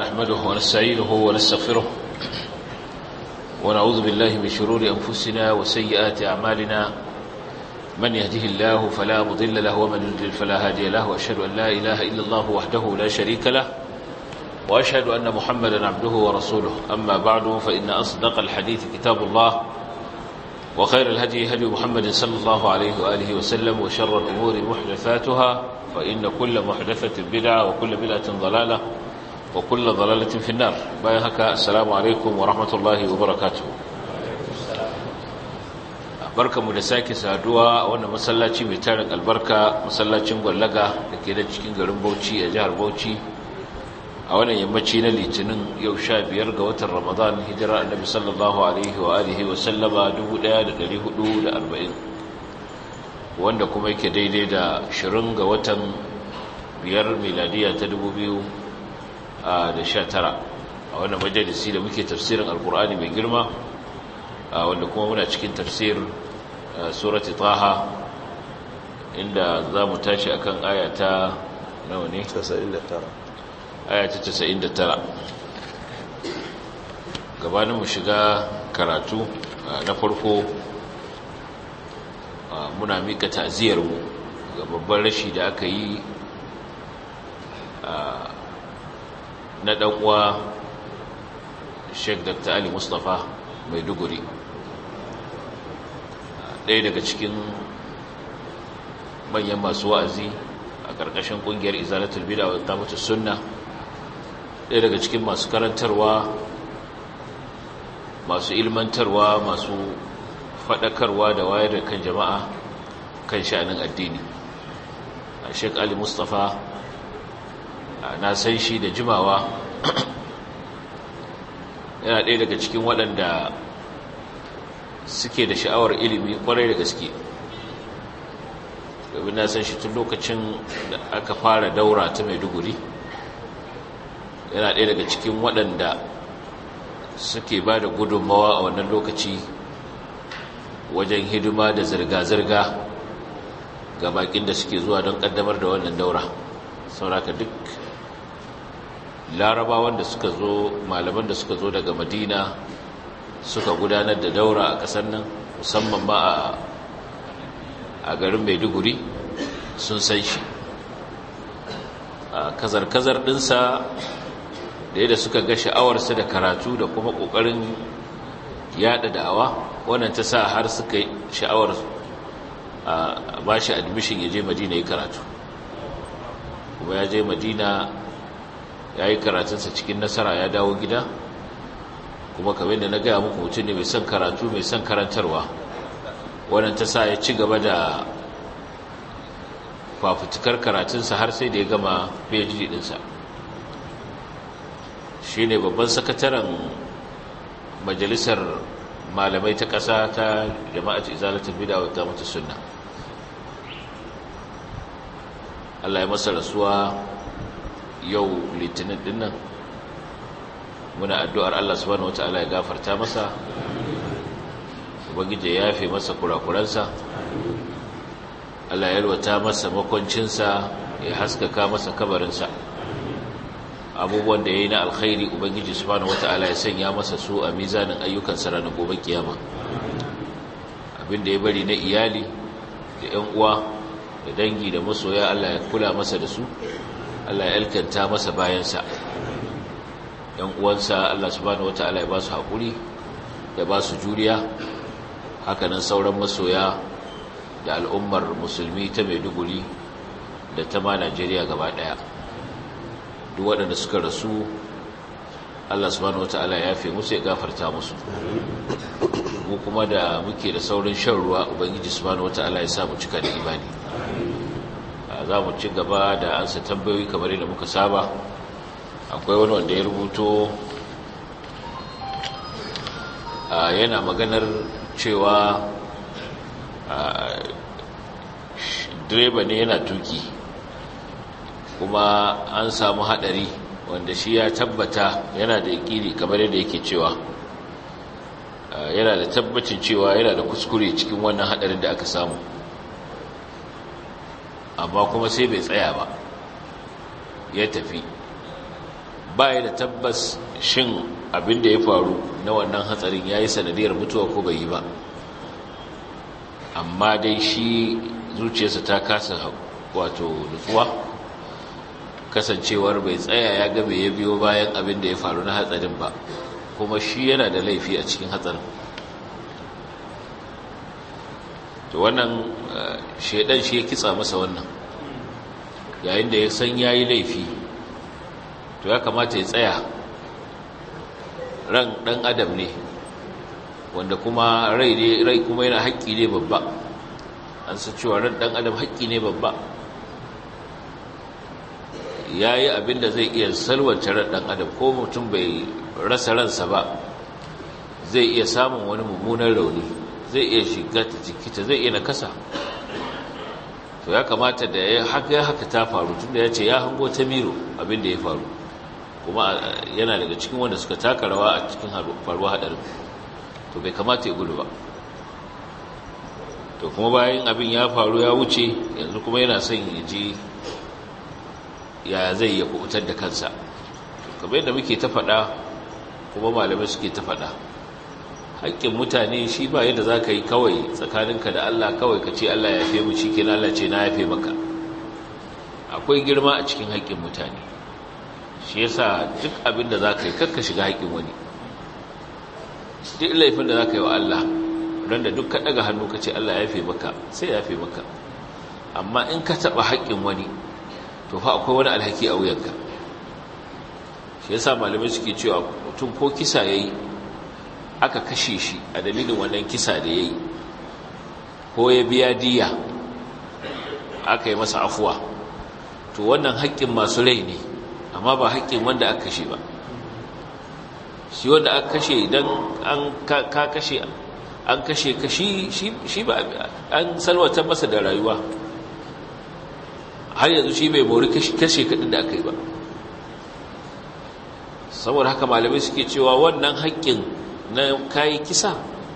نحمده ونستعينه ونستغفره ونعوذ بالله من شرور أنفسنا وسيئات أعمالنا من يهده الله فلا مضل له ومن يضلل فلا هادي له وأشهد أن لا إله إلا الله وحده لا شريك له وأشهد أن محمدا عبده ورسوله أما بعد فإن أصدق الحديث كتاب الله وخير الهدي هدي محمد صلى الله عليه وآله وسلم وشر الأمور محدثاتها فإن كل محدثة بدعة وكل بدعة ضلالة وكل ضلالة في النار. بايهك السلام عليكم ورحمة الله وبركاته. barka mu da sake saduwa a wannan masallaci mai tarin albarka, masallacin Gwallaga da ke da cikin garin Bauchi a jihar Bauchi a wannan yammaci na Litinin yau 15 ga watan Ramadan hijira Annabi sallallahu alaihi wa alihi wa sallama 1440 wanda kuma yake daidai da 20 ga watan 5 miladiya ta 2019 a wannan majalisi da muke tafsirin alkur'ani mai girma wanda kuma muna cikin tafsir surati taha inda za mu tashi akan ayata nawa ne? 99 ayata 99 gabanin mu shiga karatu na farko muna mika ta'ziyarmu ga babban rashi da aka yi na ɗan'uwa Sheikh Dr. Ali Mustapha Maiduguri, ɗaya daga cikin manyan masu wa'azi a ƙarƙashin ƙungiyar Izalatul Bid'a wa Iqamatus Sunnah, ɗaya daga cikin masu karantarwa, masu ilmantarwa, masu faɗakarwa da wayar da kan jama'a kan sha'anin addini. Sheikh Ali Mustapha na san shi da jimawa, yana ɗaya daga cikin waɗanda suke da sha'awar ilimi ƙwarai da gaske, domin na san shi tun lokacin da aka fara daura ta Maiduguri. Yana ɗaya daga cikin waɗanda suke ba da gudunmawa a wannan lokaci wajen hidima da zirga-zirga ga baƙin da suke zuwa don ƙaddamar da wannan daura. Sauraka duk larabawan da suka zo, malaman da suka zo daga Madina suka gudanar da daura a ƙasar nan, musamman ma a garin Maiduguri, sun san shi. Kazar-kazar ɗinsa da yadda suka ga sha'awarsa da karatu da kuma ƙoƙarin yaɗa da'awa, wannan ta sa har suka yi sha'awar ba shi admission ya je Madina ya karatu. Kuma ya je Madina ya yi karatunsa cikin nasara, ya dawo gida, kuma kamar da na gaya muku mutum ne mai son karatu, mai son karantarwa. Wannan ta sa ya ci gaba da fafutukar karatunsa har sai da ya gama PhD ɗinsa. Shi ne babban sakataren majalisar malamai ta ƙasa ta Jama'at Izalatul Bid'a wa Iqamatus Sunnah. Allah ya masa rasuwa yau Litinin dinnan. Muna addu'ar Allah subhanahu wataala ya gafarta masa, ubangiji ya yafe masa kurakuransa, Allah ya yalwata masa makwancinsa, ya haskaka masa kabarinsa. Abubuwan da ya yi na alkhairi ubangiji subhanahu wataala ya sanya masa su a mizanin ayyukansa ranar gobe kiyama. Abin da ya bari na iyali da 'yan uwa da dangi da masoya, Allah ya kula masa da su, Allah ya alkanta masa bayansa. ‘Yan uwansa Allah subhanahu wa ta'ala ya ba su haƙuri, ya ba su juriya, hakanan sauran masoya da al'ummar musulmi ta Maiduguri da ta ma Najeriya gaba ɗaya. Duk waɗanda suka rasu, Allah subhanahu wa ta'ala ya yafe musu, ya gafarta musu. Mu kuma da muke da saurin shan ruwa, Ubangiji subhanahu wa ta'ala ya sa mu cika da imani. Za mu ci gaba da ansa tambayoyi kamar yadda muka saba. Akwai wani wanda ya rubuto yana maganar cewa direba ne yana tuki, kuma an samu hadari wanda shi ya tabbata, yana da yakini kamar yadda yake cewa yana da tabbacin cewa yana da kuskure cikin wannan hadarin da aka samu, amma kuma sai bai tsaya ba, ya tafi baya da tabbas shin abin da ya faru na wannan hatsarin ya yi sanadiyar mutuwa ko bai yi ba, amma dai shi zuciyarsa ta kasa wato nutsuwa, kasancewar bai tsaya ya ga ya biyo bayan abin da ya faru na hatsarin ba, kuma shi yana da laifi a cikin hatsarin. to wannan shedan shi ya kitsa masa wannan, yayin da ya san yayi laifi to ya kamata ya tsaya. ran dan adam ne wanda kuma rai kuma yana haƙƙi ne babba, an san cewa ran dan adam haƙƙi ne babba. yayi abinda zai iya salwanta ran dan adam, ko mutum bai rasa ransa ba zai iya samun wani mummunan rauni, zai iya shiga ta jikita, zai iya nakasa. to ya kamata da ya haka ta faru, tunda ya ce ya hango ta miro abinda ya faru, kuma yana daga cikin wanda suka taka rawa a cikin faruwa hadarin, to bai kamata ya gudu ba. to kuma bayan abin ya faru ya wuce, yanzu kuma yana son ya ji ya zai ya kubutar da kansa. kamar yadda muke ta faɗa kuma malamai suke ta faɗa, haƙƙin mutane shi ba yadda za ka yi kawai tsakaninka da Allah kawai ka ce Allah ya yafe mu shi ke Allah ce na yafe maka. akwai girma a cikin haƙƙin mutane, shi yasa duk abin da za ka yi kakka shiga haƙƙin wani. duk laifin da za ka yi wa Allah ran da duk ka ɗaga hannu ka ce Allah ya yafe maka, sai ya yafe maka. amma in ka taɓa haƙƙin wani to fa akwai wani alhaki a wuyanka. shi yasa malamai suke cewa mutum ko kisa yayi aka kashe shi a dalilin wannan kisa da yayi, ko ya biya diya aka yi masa afuwa, to wannan haƙƙin masu rai ne, amma ba haƙƙin wanda aka kashe ba. shi wanda aka kashe idan an kashe ka shi ba an salwatar masa da rayuwa, har yanzu shi bai mori kashe kaɗin da aka yi ba. saboda haka malamai suke cewa wannan haƙƙin na kayi kisa,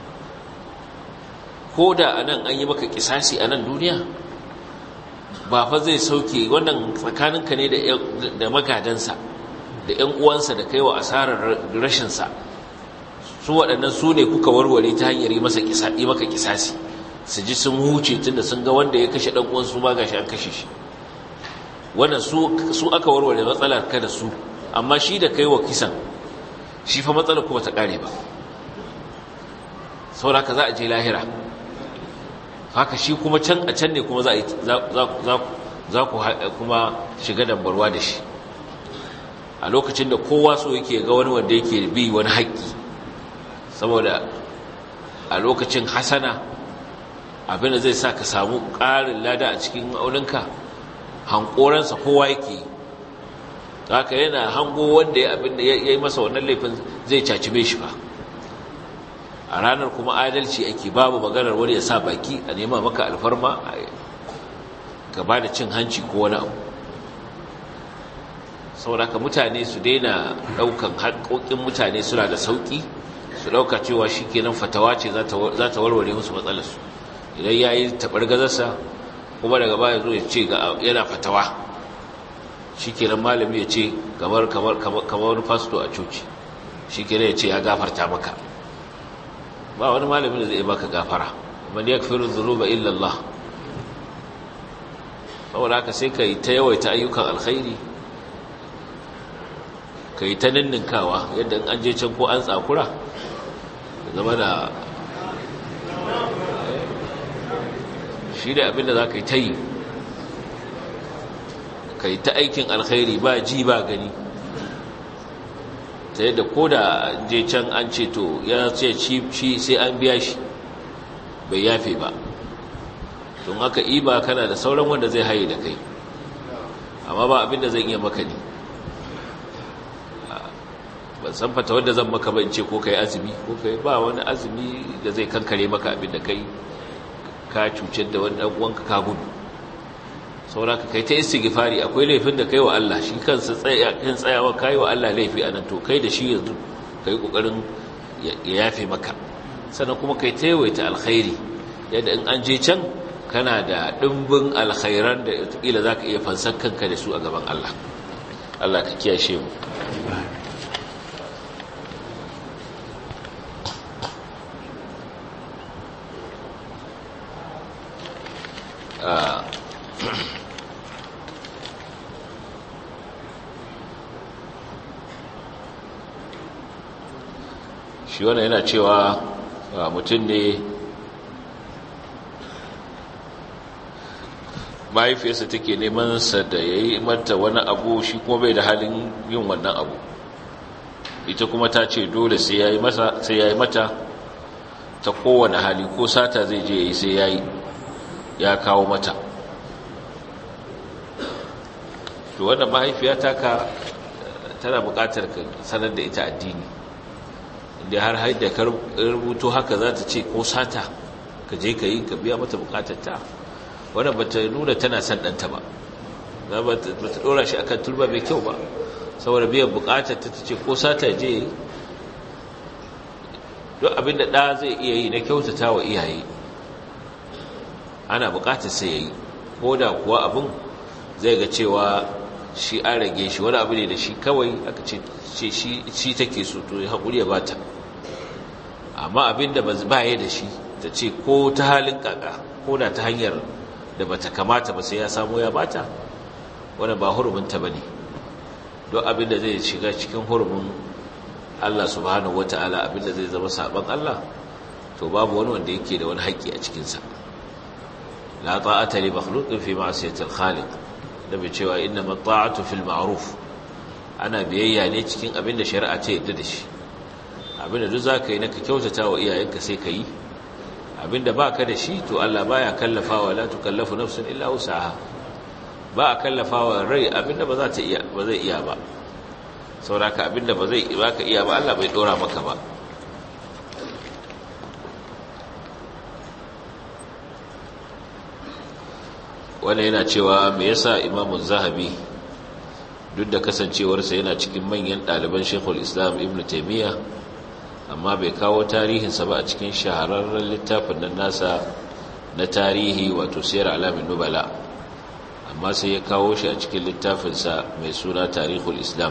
ko da anan an yi maka kisasi a nan duniya, ba fa zai sauke wannan tsakaninka ne da magadansa da ƴan uwansa da kaiwa asarar rashinsa. su waɗannan su ne kuka warware ta hanyar yi maka kisasi, su ji sun huce tunda sun ga wanda ya kashe ɗan uwansu ma gashi an kashe shi. wannan su aka warware matsalar ka da su, amma shi da kaiwa kisan shi fa matsalar kuma ta ƙare ba. saboda haka za a je lahira, haka shi kuma can ne kuma za ku kuma shiga dambarwa da shi a lokacin da kowa so yake ga wani wanda yake bi wani haƙƙi. saboda a lokacin hasana abinda zai sa ka samu ƙarin lada a cikin aulinka, hankoransa kowa yake. haka yana hango wanda ya yi masa wannan laifin zai cacibe shi ba. a ranar kuma adalci ake, babu maganar wani ya sa baki a nema maka alfarma gaba da cin hanci ko wani abu. saboda ka mutane su daina daukan haƙoƙin mutane suna da sauƙi, su dauka cewa shikenan fatawa ce za ta warware musu matsalarsu. idan yayi tabargazarsa kuma daga baya zo ya ce yana fatawa, shikenan malami ya ce kamar wani pastor a coci, shikenan ya ce ya gafarta maka. ba wani malamin da zai baka gafara, man yakfiru dhunuba illa Allah. saboda haka sai kai ta yawaita ayyukan alkhairi, kai ta ninninkawa, yadda an je can ko an tsakura zama da shi da abinda za ka yi ta yi, kai ta aikin alkhairi ba ji ba gani, ta yadda ko da je can an ce to ya ce shi sai an biya shi, bai yafe ba. don haka iba kana da sauran wanda zai haye da kai, amma ba abinda zan iya maka ne. ban san fata wanda zan maka ba in ce ko kai azumi ko kai ba wani azumi da zai kankare maka abinda kai ka cutar da wani uwanka ka gudu. saboda ka kai ta istighfari, akwai laifin da kai wa Allah, shi kansa tsayawa kai wa Allah laifi anan, to kai da shi yanzu kai kokarin ya yafe maka. sannan kuma kai ta yawaita alkhairi, yadda in an je can kana da dimbin alkhairan da kila zaka iya fansar kanka da su a gaban Allah. Allah ka kiyashe mu shi wannan yana cewa mutum ne mahaifiyarsa take neman sa da ya yi mata wani abu shi kuma bai da halin yin wannan abu ita kuma ta ce dole sai ya yi mata ta kowane hali ko sata zai je ya yi sai ya yi ya kawo mata to wannan mahaifiya taka tana buƙatar ka sanar da ita addini inda har haida ka rubuto haka za ta ce ko sata ka je ka yi ka biya mata buƙatar ta wannan ba ta nuna tana son ɗanta ba ba ta ɗora shi akan turba mai kyau ba saboda biyan buƙatar ta ce ko sata je duk abinda ɗa zai iya yi na kyautata wa iyaye ana buƙatar sai ya yi ko da kuwa abin zai ga cewa shi an rage shi wani abu ne da shi kawai aka ce shi take so to ya haƙuri ya bata amma abinda ba ya da shi ta ce ko ta halin kaka ko da ta hanyar da bata kamata ba sai ya samu ya bata wannan ba huruminta bane don abinda zai shiga cikin hurumin Allah subhanahu wataala abinda zai zama saban Allah to babu wani wanda yake da wani haƙƙi a cikin sa la ta'ata li makhluqin fi ma'siyati al-khaliq da bai cewa innama ta'atu fil ma'ruf ana biyayya ne cikin abinda shari'a ta yarda da shi abinda duk zaka yi naka kyautata wa iyayenka sai ka yi abinda baka da shi to Allah baya kallafawa la tukallafu nafsun illa wusaha ba a kallafawa rai abinda ba zai iya ba sauraka abinda baka iya ba Allah bai dora maka ba wanda yana cewa me yasa Imam Zahabi duk da kasancewarsa yana cikin manyan ɗaliban Sheikhul Islam Ibn Taymiyyah amma bai kawo tarihinsa ba a cikin shahararren littafin nan nasa na tarihi wato Siyar Alamin Nubala amma sai ya kawo shi a cikin littafinsa mai suna Tarihul Islam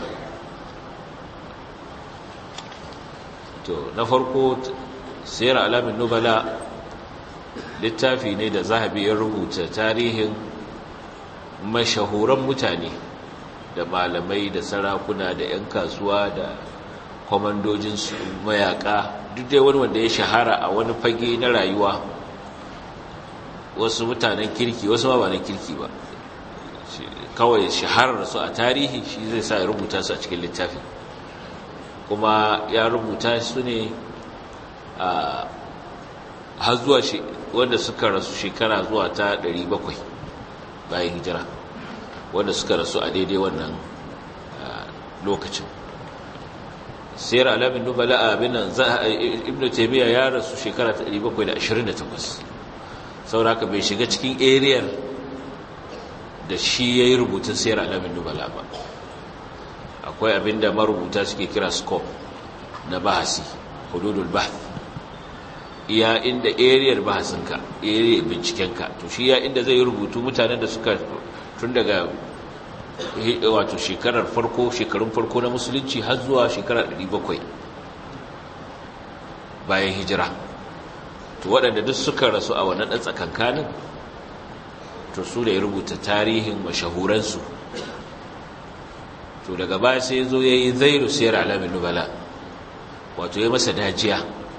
to na farko Siyar Alamin Nubala littafi ne da Zahabi ya rubuta tarihin mashahuran mutane da malamai da sarakuna da 'yan kasuwa da kwamandojin mayaka duk dai wani wanda ya shahara a wani fage na rayuwa wasu mutanen kirki wasu ma ba na kirki ba kawai shaharar su a tarihi shi zai sa ya rubuta su a cikin littafi kuma ya rubuta su ne a har zuwa wanda suka rasu shekara zuwa ta 700 bayan hijira wanda suka rasu a daidai wannan lokacin Siyar Alamin Nubala Ibn Taymiyyah ya rasu shekara ta 728 sauraka bai shiga cikin ariyar da shi ya yi rubutun Siyar Alamin Nubala ba akwai abinda marubuta suke kira scope na bahasi hududul bahth iya inda ariyar bahasinka ariyar bincikenka to shi ya inda zai rubutu mutanen da suka tun daga wato shekarun farko na musulunci har zuwa shekarar 700 bayan hijira to waɗanda duk suka rasu a wannan ɗan tsakankanin to su da ya rubuta tarihin mashahuransu to daga baya sai zo ya yi zairu Siyar Alamin Nubala wato ya masa dajiya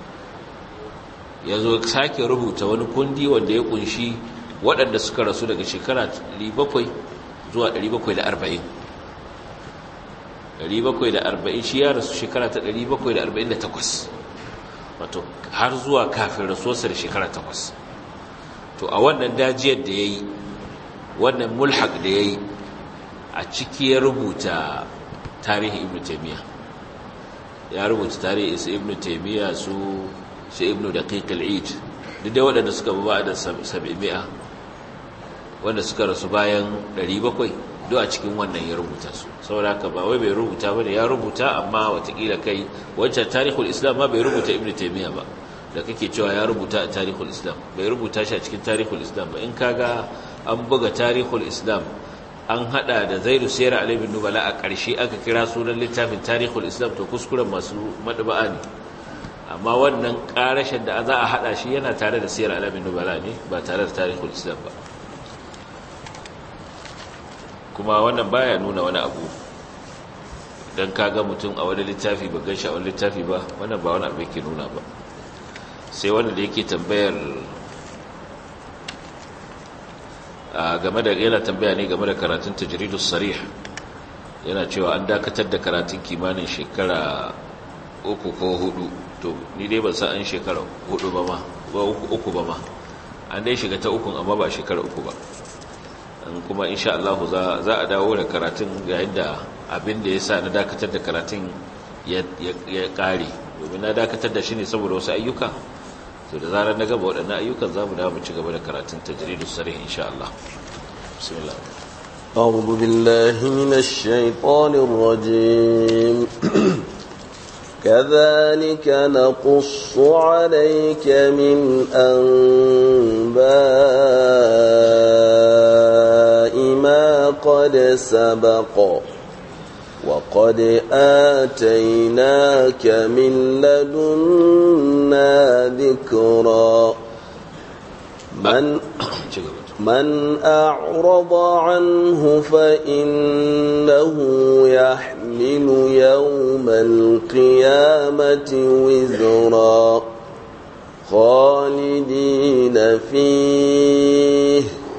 ya zo sake rubuta wani kundi wanda ya kunshi waɗanda suka rasu daga shekara 700 zuwa 740 shi ya rasu shekara ta 748 wato har zuwa kafin rasuwarsa da shekara 8 to a wannan dajiyar da ya yi wannan mulhaq da ya yi a ciki ya rubuta tarihin Ibn Taymiyyah ya rubuta tarihin Ibn Taymiyyah su Ibn Daqiq al-Eid duk da waɗanda suka ba da 700 wanda suka rasu bayan 700 duk a cikin wannan ya rubuta su saboda haka ba wai bai rubuta bane ya rubuta amma watakila kai wancan tarihul islam ma bai rubuta Ibn Taymiyyah ba da kake cewa ya rubuta a tarihul islam bai rubuta shi a cikin tarihul islam ba in kaga an buga tarihul islam an hada da zairu siyar alamin nubala a ƙarshe aka kira sunan littafin tarihul islam to kuskuren masu maɗaba'a ne, amma wannan ƙarashin da za a hada shi yana tare da siyar alamin nubala ne ba tare da tarihul islam ba. Kuma wannan baya nuna wani abu don kaga mutum a wani littafi ba gan shi a wani littafi ba, wannan ba wani abu yake nuna ba. Sai wanda da yake tambayar game da yana tambaya ne game da karatun tajridus sarih, yana cewa an dakatar da karatun kimanin shekara 3 ko 4, to ni dai ban san an shekara 4 ba ma ba 3 ba ma, an dai shiga ta 3 amma ba shekara 3 ba. Kuma insha Allah za a dawo da karatun yayin da abin da yasa na dakatar da karatun ya kare, domin na dakatar da shi ne saboda wasu ayyuka, to da zarar na gaba waɗannan ayyukan za mu dawo mu ci gaba da karatun tajridus sarih insha Allah. Bismillah. A'udhu billahi minash shaitanir rajim. Kadhalika naqussu 'alayka min anba'i ma qad sabaqa وقد آتيناك من لدنا ذكرا من أعرض عنه فإنه يحمل يوم القيامة وزرا خالدين فيه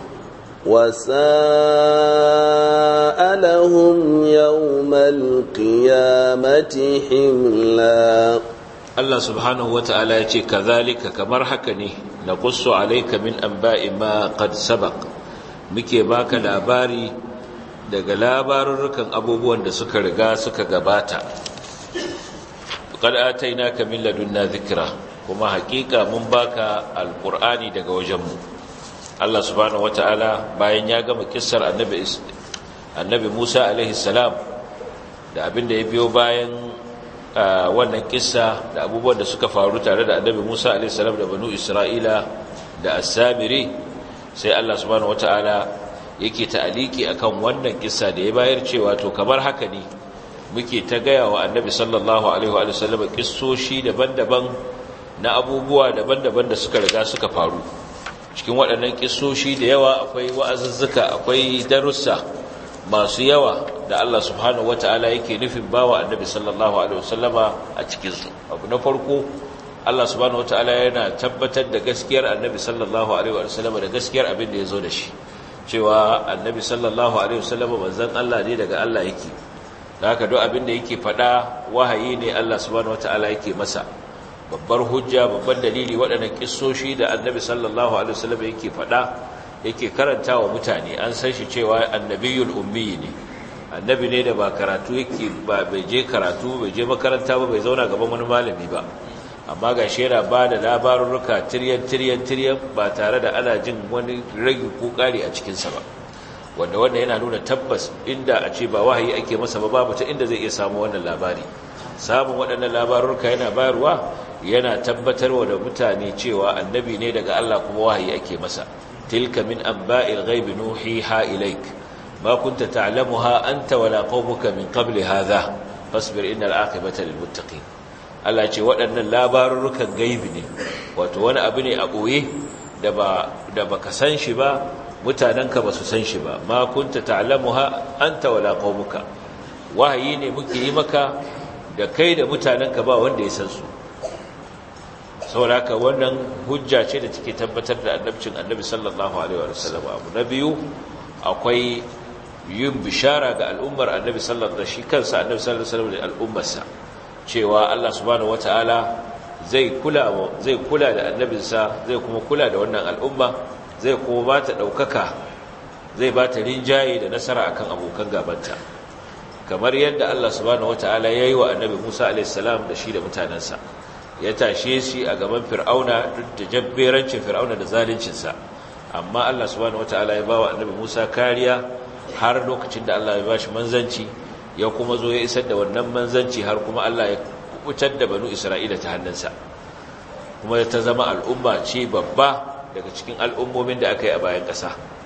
وساء لهم يوم القيامة حملا. Allah subhanahu wa ta'ala ya ce, "Kazalika kamar haka ne, na ƙusso alaika min an ba'i ma qad sabaq, muke baka labari daga labarurrukan abubuwan da suka riga suka gabata. Qad atainaka min ladunna dhikra, kuma haƙiƙa mun baka alƙur'ani daga wajenmu." Allah subhanahu wata'ala bayan ya gama kissar annabi Musa alaihi salam da abin da ya biyo bayan wannan kissa da abubuwan da suka faru tare da annabi Musa alaihi salam da banu Isra'ila da As-Samiri, sai Allah subhanahu wata'ala yake ta'aliki akan wannan kissa da ya bayar cewa to kamar haka ne muke ta gaya wa annabi sallallahu alaihi wa sallam kissoshi daban-daban na abubuwa daban-daban da suka riga suka faru. Cikin waɗannan kissoshi da yawa akwai wa'azuzzuka, akwai darussa masu yawa da Allah subhanahu wata'ala yake nufin bawa annabi sallallahu alaihi wasallama a cikinsu. Abu na farko, Allah subhanahu wata'ala yana tabbatar da gaskiyar annabi sallallahu alaihi wasallama da gaskiyar abin da ya zo da shi, cewa annabi sallallahu alaihi wasallama manzon Allah ne, daga Allah yake, da haka duk abin da yake faɗa wahayi ne Allah subhanahu wata'ala yake masa. Babbar hujja, babban dalili waɗannan kissoshi da annabi sallallahu alaihi wasallam yake faɗa, yake karanta wa mutane, an san shi cewa annabiyul ummi ne, annabi ne da ba karatu yake ba, bai je karatu, bai je makaranta ba, bai zauna gaban wani malami ba, amma gashi yana ba da labarurruka tiryan ba tare da ana jin wani ragi ko ƙari a cikinsa ba, wanda yana nuna tabbas inda a ce ba wahayi ake masa ba, babu ta inda zai iya samu wannan labari. Samun waɗannan labarurruka yana bayarwa, yana tabbatarwa da mutane cewa annabi ne daga Allah kuma wahayi ake masa. Tilka min anba'il ghaibi nuhiha ilaik ma kunta ta'lamuha anta wala qaumuka min qabli hadha fasbir innal aqibata lil muttaqin. Allah ce waɗannan labarurrukan gaibi ne, wato wani abu ne a boye da baka san shi ba, mutanenka ba su san shi ba. Ma kunta ta'lamuha anta wala qaumuka, wahayi ne muke yi maka da kai da mutanenka ba wanda ya san su. Saboda haka wannan hujja ce da take tabbatar da annabcin annabi sallallahu alaihi wa sallam. Abu na biyu, akwai yin bishara ga al'ummar annabi sallallahu alaihi, shi kansa annabi sallallahu alaihi wa sallam da al'ummarsa, cewa Allah subhanahu wataala zai kula da annabinsa, zai kuma kula da wannan al'umma, zai kuma ba ta ɗaukaka, zai ba ta rinjaye da nasara akan abokan gabanta, kamar yadda Allah subhanahu wataala ya yi wa annabi Musa alaihi salam da shi da mutanensa. Ya tashe shi a gaban fir'auna duk da jabberancin fir'auna da zaluncinsa, amma Allah subhanahu wataala ya bawa annabi Musa kariya har lokacin da Allah ya bashi manzanci, ya kuma zo ya isar da wannan manzanci har kuma Allah ya kubutar da banu Isra'ila ta hannunsa, kuma ta zama al'umma ce babba daga cikin al'ummomin da aka yi a bayan ƙasa.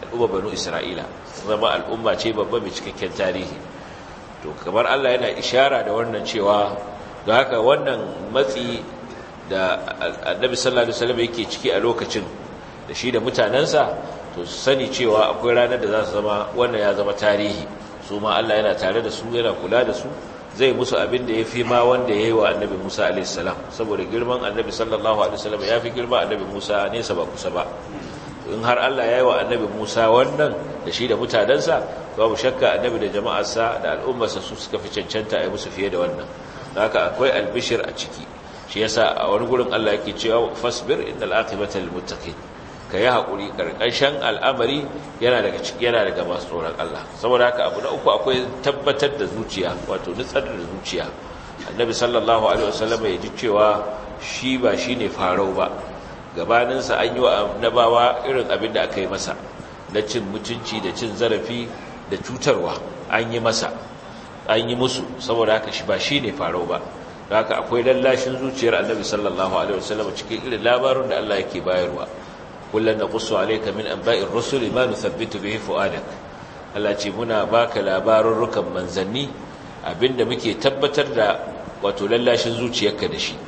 al'umma banu isra'ila zama al'umma ce babba mai cikakken tarihi. To kamar Allah yana ishara da wannan cewa da haka wannan matsi da annabi sallallahu alaihi wasallam yake ciki a lokacin da shi da mutanansa, to sani cewa akwai ranar da za su zama wannan ya zama tarihi, su ma Allah yana tare da su, yana kula da su, zai musu abin da yafi ma wanda yayi wa annabi Musa alaihi salam, saboda girman annabi sallallahu alaihi wasallam yafi girma annabi Musa nesa ba kusa ba. In har Allah yayi wa annabi Musa wannan da shi da mutanansa, babu shakka annabi da jama'arsa da al'ummarsa su suka fi cancanta a yi musu fiye da wannan. Haka akwai albishir a ciki. Shi yasa a wani gurin Allah yake cewa fasbir innal aqibata lil muttaqin, kai hakuri, karkashin al'amari yana daga masu tsoron Allah. Saboda haka abu na uku akwai tabbatar da zuciya, wato nutsar da zuciya. Annabi sallallahu alaihi wasallam ya ji cewa shi ba shine farau ba, gabaninsa an yi wa annabawa irin abin da aka yi masa na cin mutunci da cin zarafi da cutarwa, an yi musu, saboda haka shi ba shine farau ba. Haka akwai lallashin zuciyar annabi sallallahu alaihi wasallam cikin irin labarun da Allah yake bayarwa. kullun naqussu alayka min anba'ir rusuli ma nuthabbitu bihi fu'adak. Allah ce muna baka labarurrukan manzanni abinda muke tabbatar da wato lallashin zuciyarka da shi.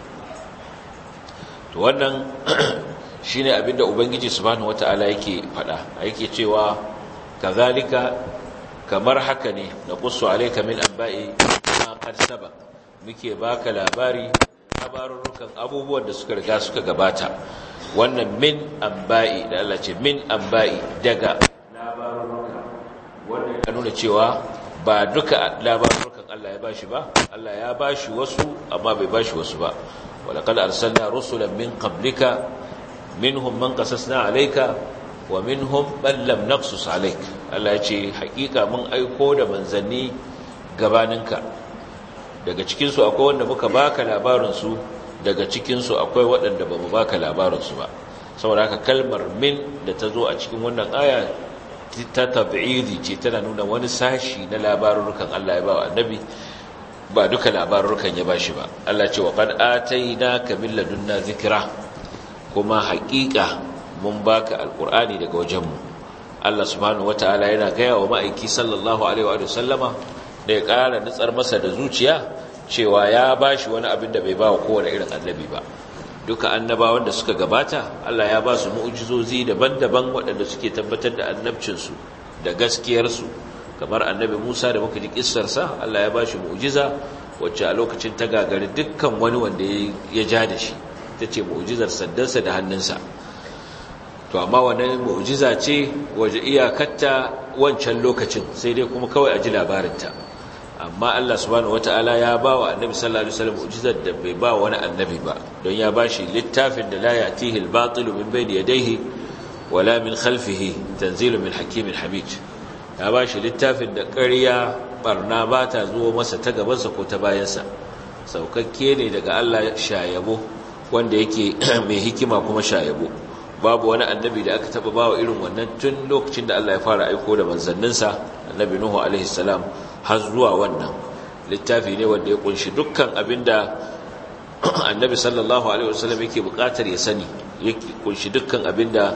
To wannan shine abinda ubangiji subhanahu wataala yake fada, yake cewa kazalika, kamar haka ne naqussu alayka min anba'i ma qad sabaq, muke baka labarurrukan abubuwan da suka riga suka gabata. Wannan min anba'i da Allah ce min anba'i, daga labarurruka, wannan ya nuna cewa ba duka labarurrukan Allah ya bashi ba. Allah ya bashi wasu amma bai bashi wasu ba. walaqad arsalna rusulan min qablika minhum man qasasna alayka wa minhum man lam naqsus alayk. Allah ya ce hakika mun aiko da manzanni gabaninka, daga cikinsu akwai wanda muka baka labarinsu, daga cikinsu akwai waɗanda ba mu baka labarinsu ba. saboda haka kalmar min da ta zo a cikin wannan aya ta tab'idi ce, tana nuna wani sashi na labarurukan Allah ya ba wa annabi, ba duka labarurukan ya ba shi ba. Allah ce wa qad atainaka min ladunna zikra, kuma haƙiƙa mun baka alqur'ani daga wajenmu. Allah subhanahu wataala yana gaya wa ma'aiki sallallahu alaihi wa sallama da ya ƙara nutsar masa da zuciya cewa ya ba shi wani abin da bai ba wa kowane irin annabi ba. Duka annabawan da suka gabata Allah ya ba su mu'ujizozi daban-daban waɗanda suke tabbatar da annabcinsu da gaskiyarsu. Kamar annabi Musa da muka ji kissarsa, Allah ya ba shi mu'ujiza wacce a lokacin ta gagari dukkan wani wanda ya ja da shi, ta ce mu'ujizar sandansa da hannunsa. To amma wannan mu'ujiza ce waje iyakarta wancan lokacin, sai dai kuma kawai a ji labarinta. Amma Allah subhanahu wataala ya ba wa annabi sallallahu alaihi wasallam mu'jizar da bai ba wani annabi ba, don ya bashi littafin da la ya'tihi al-batil min bayni yadayhi wala min khalfihi, tanzilun min hakimin hamid. Ya bashi littafin da ƙarya barna ba ta zuwa masa ta gabansa ko ta bayansa, saukakke ne daga Allah, shayabo wanda yake mai hikima kuma shayabo. Babu wani annabi da aka taba bawa irin wannan tun lokacin da Allah ya fara aiko da manzanninsa, annabi Nuhu alaihi salam har zuwa wannan. Littafi ne wanda ya kunshi dukkan abinda annabi sallallahu alaihi wasallam yake buƙatar ya sani, yake kunshi dukkan abinda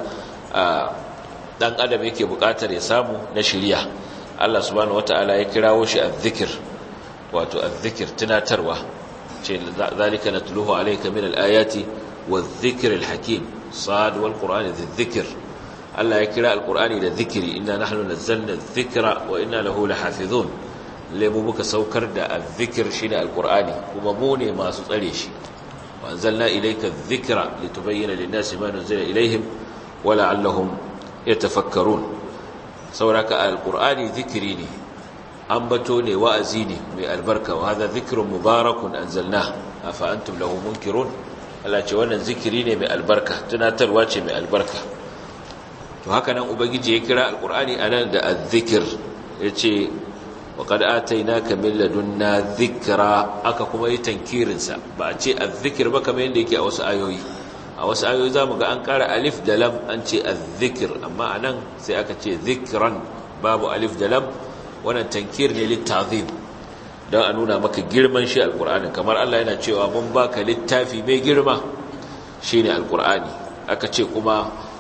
dan adam yake buƙatar ya samu na shari'a. Allah subhanahu wataala ya kirawo shi az-zikr, wato az-zikr, tunatarwa. ce zalika natluhu alayka min al-ayati wadh-dhikr al-hakim, sad wal-qur'ani dhi-dhikr. Allah ya kira al-qur'ani da zikiri, inna nahnu nazzalna adh-dhikra wa inna lahu lahafizun. Lemu muka saukar da adh-dhikr shine al-qur'ani, kuma mu ne masu tsare shi. wa anzalna ilayka adh-dhikra litubayyana lin-nasi ma nuzila ilayhim wa la'allahum yatafakkarun. sauraka al-qur'ani zikiri ne, ambato ne, wa'azi ne mai albarka. wa hadha dhikrun mubarakun anzalnahu afa antum lahu munkirun. Allah ce wannan zikiri ne mai albarka, tunatarwa ce mai albarka. To haka nan ubangiji ya kira alqur'ani anan da azzikir, yace wa qad atainaka min ladunna dhikra, aka kuma yi tankirin sa, ba a ce azzikir ba kamar yanda yake a wasu ayoyi. A wasu ayoyi zamu ga an ƙara alif da lam, an ce azzikir, amma anan sai aka ce zikran, babu alif da lam. Wannan tankir ne littazim, don a nuna maka girman shi alqur'ani. Kamar Allah yana cewa mun baka littafi mai girma shine alqur'ani, aka ce kuma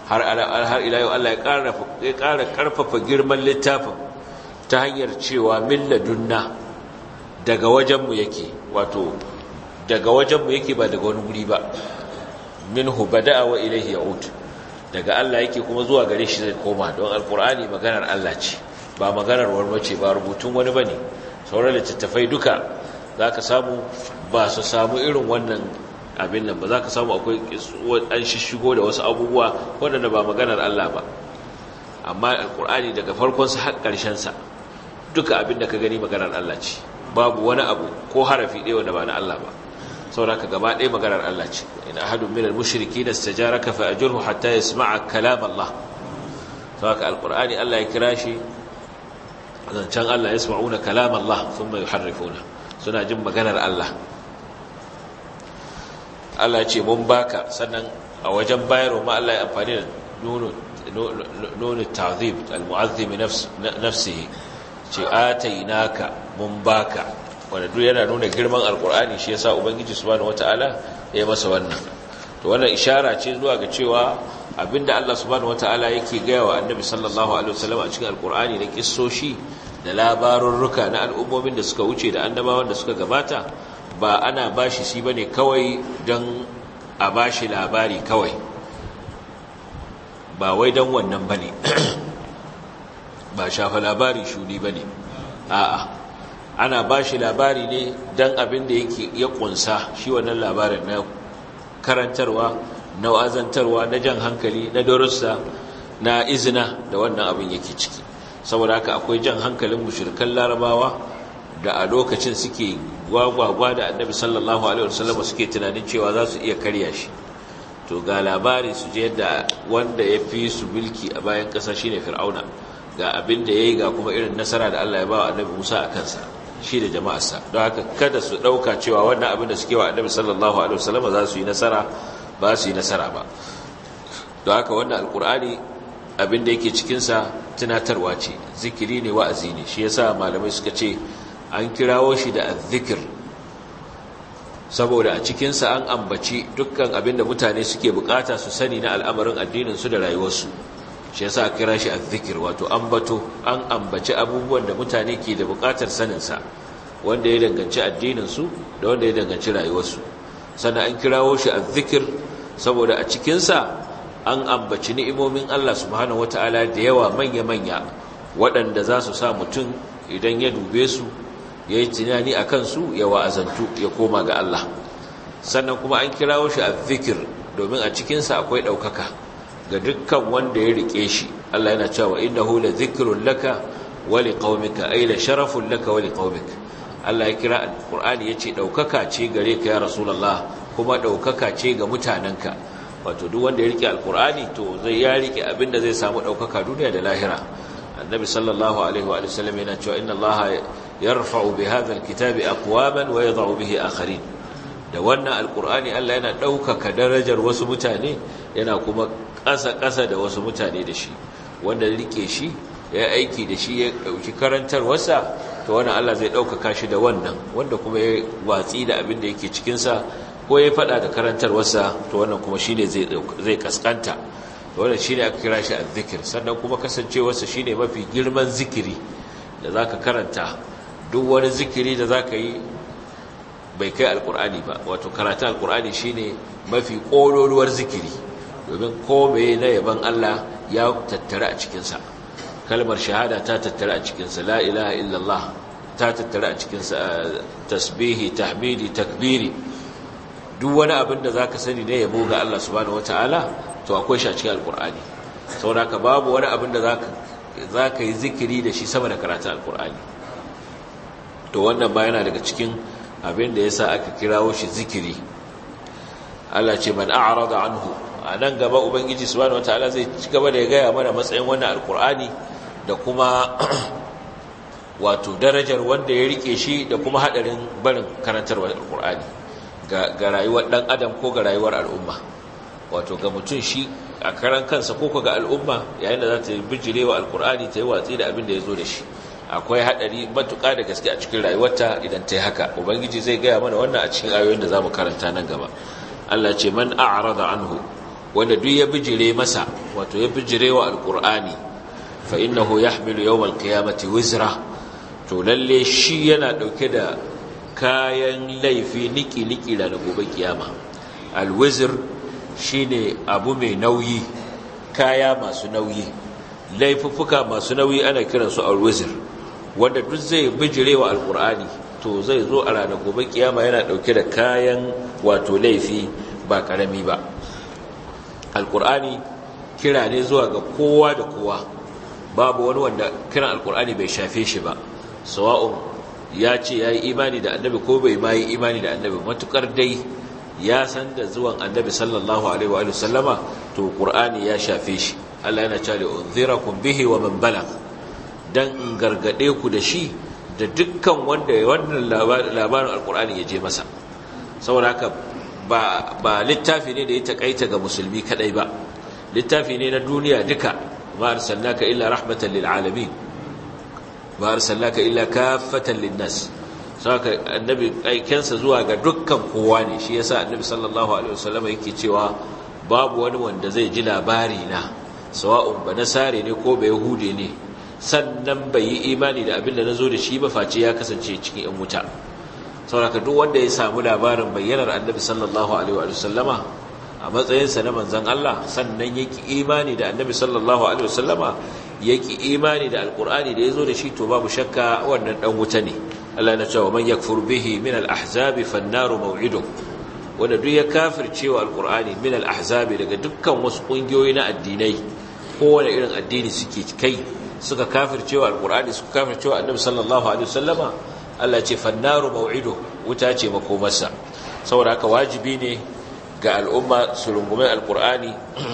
har ila yau Allah ya ƙara ƙarfafa girman littafin ta hanyar cewa min ladunna daga wajenmu yake, wato daga wajenmu yake ba daga wani guri ba. minhu bada'a wa ilayhi ya'ud, daga Allah yake kuma zuwa gare shi zai koma, don alqur'ani maganar Allah ce ba maganar wani ce ba rubutun wani bane. sauran littattafai duka zaka samu ba su samu irin wannan abin nan ba, zaka samu akwai an shishigo da wasu abubuwa wanda ba maganar Allah ba. amma alqur'ani daga farkon sa har karshen sa duka abin da ka gani maganar Allah ce, babu wani abu ko harafi ɗaya wanda ba na Allah ba. saboda gaba ɗaya maganar Allah ce. in ahadun minal mushrikeena istajaraka fa ajurhu hatta yasma'a kalam Allah. saboda alqur'ani Allah ya kira shi zancan Allah, yasma'una kalam Allah thumma yuharrifuna, suna jin maganar Allah. Allah ya ce mun baka, sannan a wajen bayarwa ma Allah ya amfani da nunu ta'zib al-mu'azzim nafsihi, ce atainaka mun baka, wanda duk yana nuna girman alkur'ani. shi yasa ubangiji subhanahu wataala ya masa wannan. to wannan ishara ce zuwa ga cewa abinda Allah subhanahu wataala yake gaya wa annabi sallallahu alaihi wasallam a cikin alkur'ani na kissoshi da labarurruka na al'ummomin da suka wuce da annabawan da suka gabata, ba ana bashi shi bane kawai don a bashi labari kawai, ba wai don wannan bane ba shafa labari shuni bane, a'a ana ba shi labari ne don abin da yake ya kunsa shi wannan labarin na karantarwa, na wa'azantarwa, na jan hankali, na darussa, na izina da wannan abin yake ciki. saboda haka akwai jan hankalin mushrikan larabawa da a lokacin suke gwagwagwa da annabi sallallahu alaihi wasallam, suke tunanin cewa za su iya karya shi. to ga labari su je yadda wanda ya fi su mulki a bayan ƙasa shine fir'auna, ga abin da yayi, ga kuma irin nasara da Allah ya ba wa annabi Musa a kansa shi da jama'arsa. don haka kada su dauka cewa wannan abin da suke wa annabi sallallahu alaihi wasallam za su yi nasara, ba su yi nasara ba. don haka wannan alqur'ani abin da yake cikin sa tunatarwa ce, zikiri ne, wa'azi ne. shi yasa malamai suka ce an kirawo shi da azzikir saboda a cikin sa an ambaci dukkan abin da mutane suke bukata su sani na al'amarin addinin su da rayuwarsu. shi yasa aka kira shi azzikir, wato ambato, an ambaci abubuwan da mutane ke da bukatar sanin sa, wanda ya danganci addinin su da wanda ya danganci rayuwarsu. sannan an kirawo shi azzikir saboda a cikin sa an ambaci ni'imomin Allah subhanahu wataala da yawa manya-manya waɗanda za su sa mutum idan ya dube su ya yi tunani a kansu, ya wa'azantu, ya koma ga Allah. sannan kuma an kirawo shi azzikir domin a cikinsa akwai ɗaukaka ga dukkan wanda ya rike shi. Allah yana cewa innahu la dhikrun laka wa liqaumika, ay la sharafun laka wa liqaumik. Allah ya kira alqur'ani yace daukaka ce gare ka ya rasulullah, kuma daukaka ce ga mutananka. wato duk wanda ya rike alqur'ani to zai ya rike abinda zai samu daukaka duniya da lahira. annabi sallallahu alaihi wa sallam yana cewa inna allaha yarfa'u bi hadha alkitabi aqwaman wa yadh'u bihi akharin. da wannan alqur'ani Allah yana daukaka darajar wasu mutane, yana kuma ƙasa da wasu mutane da shi. wanda rike shi ya aiki da shi, ya dauki karantarwarsa, to wannan Allah zai daukaka shi da wannan. wanda kuma ya watsi da abin da yake cikin sa ko ya fada da karantarwarsa, to wannan kuma shine zai kaskanta. wannan shine aka kira shi azzikir. sannan kuma kasancewarsa shine mafi girman zikiri da zaka karanta. duk wani zikiri da zaka yi bai kai alqur'ani ba, wato karatun alqur'ani shine mafi kololuwar zikiri, domin komai na yaban Allah ya tattara a cikin sa. kalmar shahada ta tattara a cikin sa, la ilaha illallah ta tattara a cikin sa, tasbihi, tahmidi, takbiri, duk wani abin da zaka sani ne yabo ga Allah subhanahu wataala to akwai shi a cikin alqur'ani. saboda haka babu wani abin da zaka yi zikiri da shi sama da karatun alqur'ani. to wannan ba yana daga cikin abin da yasa aka kirawo shi zikiri. Allah ce man a'rada anhu, anan gaba ubangiji subhanahu wataala zai ci gaba da ya gaya mana matsayin wannan alqur'ani da kuma wato darajar wanda ya rike shi da kuma hadarin barin karantarwar alqur'ani ga rayuwar dan adam ko ga rayuwar al'umma. wato ga mutum shi a karan kansa ko ga al'umma yayin da za ta bijirewa alqur'ani ta yi watsi da abin da ya zo da shi, akwai hadari matuƙa da gaske a cikin rayuwarta idan ta yi haka. ubangiji zai gaya mana wannan a cikin ayoyin da zamu karanta nan gaba. Allah ce man a'rada anhu, wanda duk ya bijire masa wato ya bijire wa alqur'ani fa innahu yahmilu yawm alqiyamati wizra to lalle shi yana dauke da kayan laifi niki da gobe kiyama. Alwizr shine abu mai nauyi, kaya masu nauyi, laifuffuka masu nauyi ana kiransu alwizr. Wanda duk zai bijirewa alqur'ani to zai zo a ranar gobe kiyama yana dauke da kayan wato laifi ba karami ba. Alqur'ani kira ne zuwa ga kowa da kowa, babu wani wanda kiran alqur'ani bai shafe shi ba, sawa'un ya ce ya yi imani da annabi ko bai ma yi imani da annabi, matukar dai ya san da zuwan annabi sallallahu alaihi wa sallama to qur'ani ya shafe shi. Allah yana cewa unzirakum bihi wa man balagh, dan in gargade ku da shi da dukkan wanda wannan labarin alqur'ani ya je masa. Saboda haka ba littafi ne da ya takaita ga musulmi kadai ba, littafi ne na duniya duka. ma arsalnaka illa rahmatan lil alamin, ba arsalnaka illa kaffatan linnas. saka annabi aikensa zuwa ga dukkan kowa ne. Shi yasa annabi sallallahu alaihi wasallam yake cewa babu wani wanda zai ji labari na, sawa'un ba nasare ne ko ba yahude ne, sannan bai yi imani da abin da nazo da shi ba face ya kasance cikin yan wuta. saboda duk wanda ya samu labarin bayyanar annabi sallallahu alaihi wasallama a matsayinsa na manzon Allah, sannan yake imani da annabi sallallahu alaihi wasallama, yake imani da alqur'ani da yazo da shi, to babu shakka wannan dan wuta ne. Allah ya ce wa man yakfur bihi min al-ahzab fan-nar maw'iduh, wanda duk ya kafircewa alqur'ani min al-ahzab daga dukkan wasu kungiyoyi na addinai, kowane irin addini suke kai, suka kafircewa alqur'ani, suka kafircewa annabi sallallahu alaihi wasallama, Allah ce fan-nar maw'iduh, wuta ce makomarsa. saboda haka wajibi ne ga al'umma su rungume alqur'ani,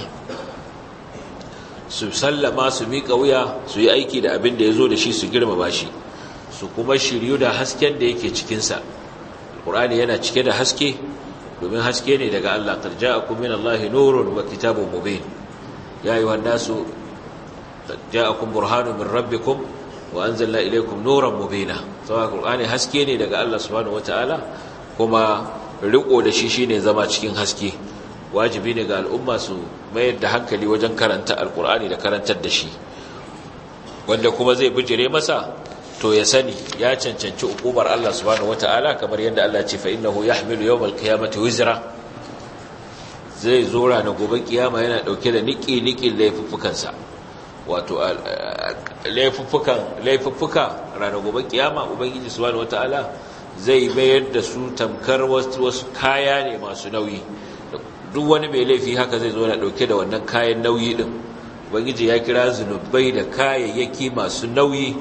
su sallama, su miƙa wuya, su yi aiki da abin da yazo da shi, su girmama shi, su kuma shiryu da hasken da yake cikinsa. alqur'ani yana cike da haske, domin haske ne daga Allah. qad ja'akum min Allahi nurun wa kitabun mubin, ya ayyuhan nasu qad ja'akum burhanun min rabbikum wa anzalna ilaykum nuran mubina. saboda alqur'ani haske ne daga Allah subhanahu wataala, kuma riko da shi shine zama cikin haske. wajibi ne ga al'umma su mayar da hankali wajen karanta alqur'ani da karantar da shi. wanda kuma zai bijire masa to ya sani ya cancanci ukubar Allah subhanahu wataala, kamar yadda Allah ce fa innahu yahmilu yawmal qiyamati wizra, zai zo ranar gobe kiyama yana dauke da niki-nikin laifuffukansa. wato laifuffuka ranar gobe kiyama ubangiji subhanahu wataala zai mayar da su tamkar wasu kaya ne masu nauyi. duk wani mai laifi haka zai zo na dauke da wannan kayan nauyi din. ubangiji ya kira zunubai da kayayyaki masu nauyi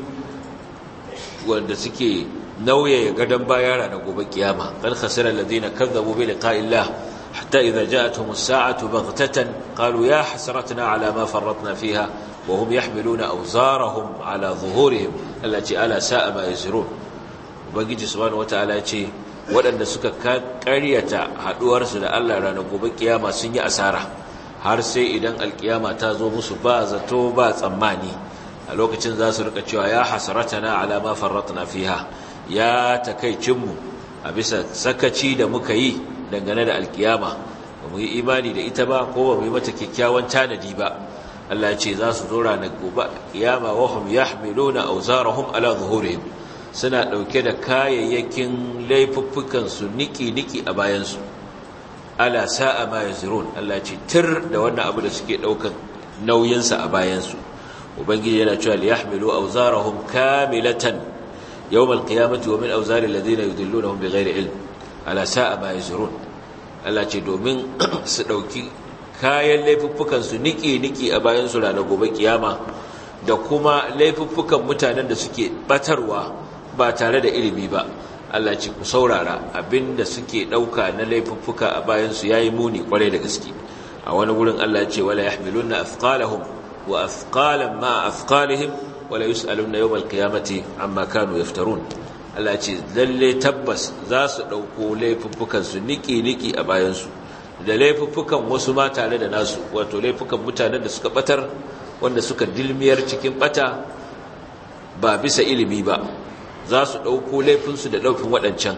wanda suke nauye gadon baya ranar gobe kiyama. qad khasira alladhina kazzabu bi liqa'illah hatta idza ja'atuhum as-sa'atu baghtatan qalu ya hasratna ala ma farratna fiha wa hum yahmiluna awzarahum ala dhuhurihim allati ala sa'a ma yazrun. ubangiji subhanahu wataala ya ce waɗanda suka ƙaryata haɗuwarsu da Allah ranar gobe kiyama sun yi asara, har sai idan alkiyama ta zo musu ba zato ba tsammani. a lokacin za su rika cewa ya hasratana ala ma farratna fiha, ya takeicinmu a bisa sakaci da muka yi dangane da alkiyama, ba mu yi imani da ita ba ko ba mu yi mata kyakkyawan tanadi ba. Allah ya ce za su zo ranar gobe kiyama wa hum yahmiluna awzarahum ala zuhurihim, suna dauke da kayayyakin laifuffukan su niki a bayan su. ala sa'a ma yazrun, Allah ya ce tir da wannan abu da suke daukan nauyin sa a bayan su. ubangiji yana cewa liyahmilu awzarahum kamilatan yawm alqiyamati wa min awzari alladhina yudillunahum bighairi ilm ala sa'a ma yazrun. Allah ce domin su dauki kayan laifuffukan su niki a bayan su ranar gobe kiyama, da kuma laifuffukan mutanen da suke batarwa ba tare da ilimi ba. Allah ce ku saurara, abinda suke dauka na laifuffuka a bayan su yayi muni kwarai da gaske. a wani gurin Allah ya ce wala yahmiluna athqalahum wa athqalan ma athqalihim wala yus'aluna yawm alqiyamati amma kanu yaftarun. Allah ce lalle tabbas za su dauko laifuffukan su niki a bayan su, da laifuffukan wasu ma tare da nasu, wato laifukan mutanen da suka batar, wanda suka dilmiyar cikin bata ba bisa ilimi ba, za su dauko laifin su da laifin wadancan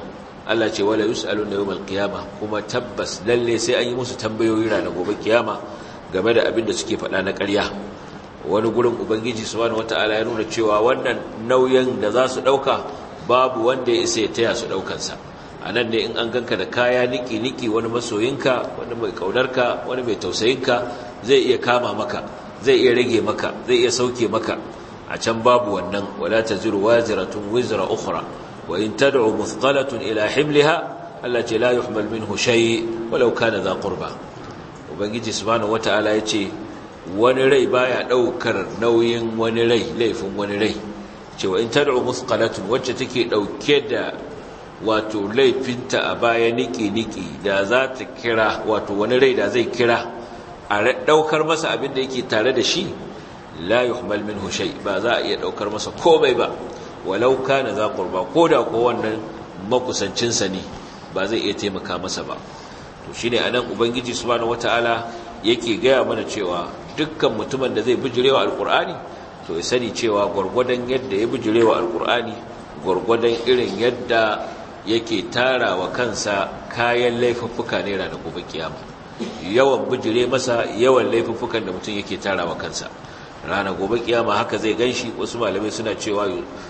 Allah ce wala yus'aluna yawmal qiyamah, kuma tabbas lalle sai an yi musu tambayoyi ranar gobe kiyama game da abin da suke faɗa na ƙarya. Wani gurin ubangiji subhanahu wataala ya nuna cewa wannan nauyin da za su dauka babu wanda ya isa ya taya su daukan sa. Anan ne in an ganka da kaya niki wani masoyinka, wani mai kaunarka, wani mai tausayinka zai iya kama maka, zai iya rage maka, zai iya sauke maka. A can babu wannan, wala taziru waziratun wizra ukhra wa in tad'u muthqalatun ila himliha allati la yuhmal minhu shay walau kana dha qurba. Ubangiji subhanahu wataala yace wani rai baya daukar nauyin wani rai, laifin wani rai. Cewa in tad'u muthqalatun, wacce take dauke da wato laifinta a baya niki da za ta kira, wato wani rai da zai kira a daukar masa abin da yake tare da shi, la yuhmal minhu shay, ba za a iya daukar masa komai ba, walau kana za qurba, koda ko wannan makusancinsa ne ba zai iya taimaka masa ba. To shine anan ubangiji subhanahu wataala yake gaya mana cewa dukkan mutumin da zai bijirewa alqur'ani to ya sani cewa gurgurdan yadda ya bijirewa alqur'ani gurgurdan irin yadda yake tarawa kansa kayan laifuffuka ne ranar gobe kiyama. Yawan bijire masa yawan laifuffukan da mutum yake tarawa kansa ranar gobe kiyama haka zai ganshi. Wasu malamai suna cewa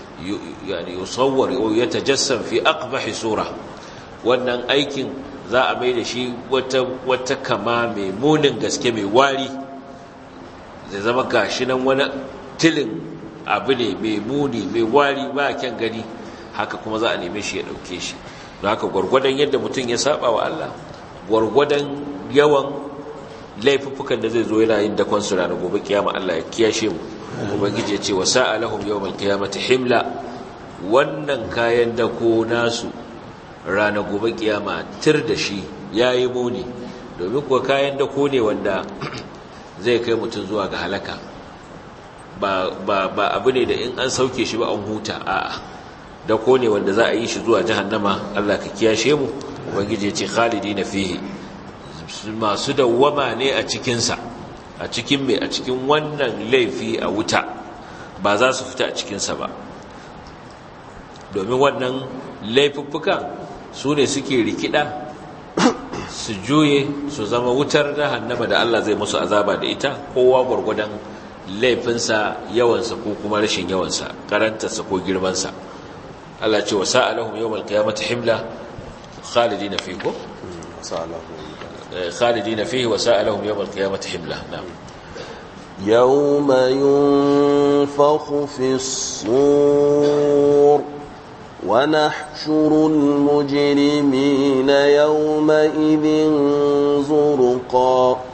yani yusawwar wa yatajassam fi aqbahi sura, wannan aikin za a mai da shi wata kama mai munin gaske, mai wari, zai zama gashi nan wani tilin abu ne mai muni, mai wari, ba kyan gani. Haka kuma za a neme shi ya dauke shi. Don haka gwargwadon yadda mutum ya saba wa Allah, gwargwadon yawan laifuffukan da zai zo yana yin dakon su ranar gobe kiyama. Allah ya kiyashe mu. Ubangiji ya ce wa sa'a lahum yawmal qiyamati himla, wannan kayan dako nasu ranar gobe kiyama tir da shi yayi muni, domin kuwa kayan dako ne wanda zai kai mutum zuwa ga halaka. ba abu ne da in an sauke shi ba an huta, a'a dako ne wanda za a yi shi zuwa jahannama. Allah ka kiyashe mu. Ubangiji ya ce khalidina fihi, masu dawwama ne a cikinsa. A cikin mai, a cikin wannan laifi a wuta, ba za su fita a cikinsa ba, domin wannan laifuffukan su ne suke rikida su juye su zama wutar jahannama da Allah zai musu azaba da ita, kowa gwargwadon laifinsa, yawansa ko kuma rashin yawansa, karantarsa ko girmansa. Allah ce wa sa'a lahum yawmal qiyamati himla khalidina fihi خالدين فيه وساء لهم يوم القيامة حملة. نعم. يوم ينفخ في الصور ونحشر المجرمين يومئذ زرقا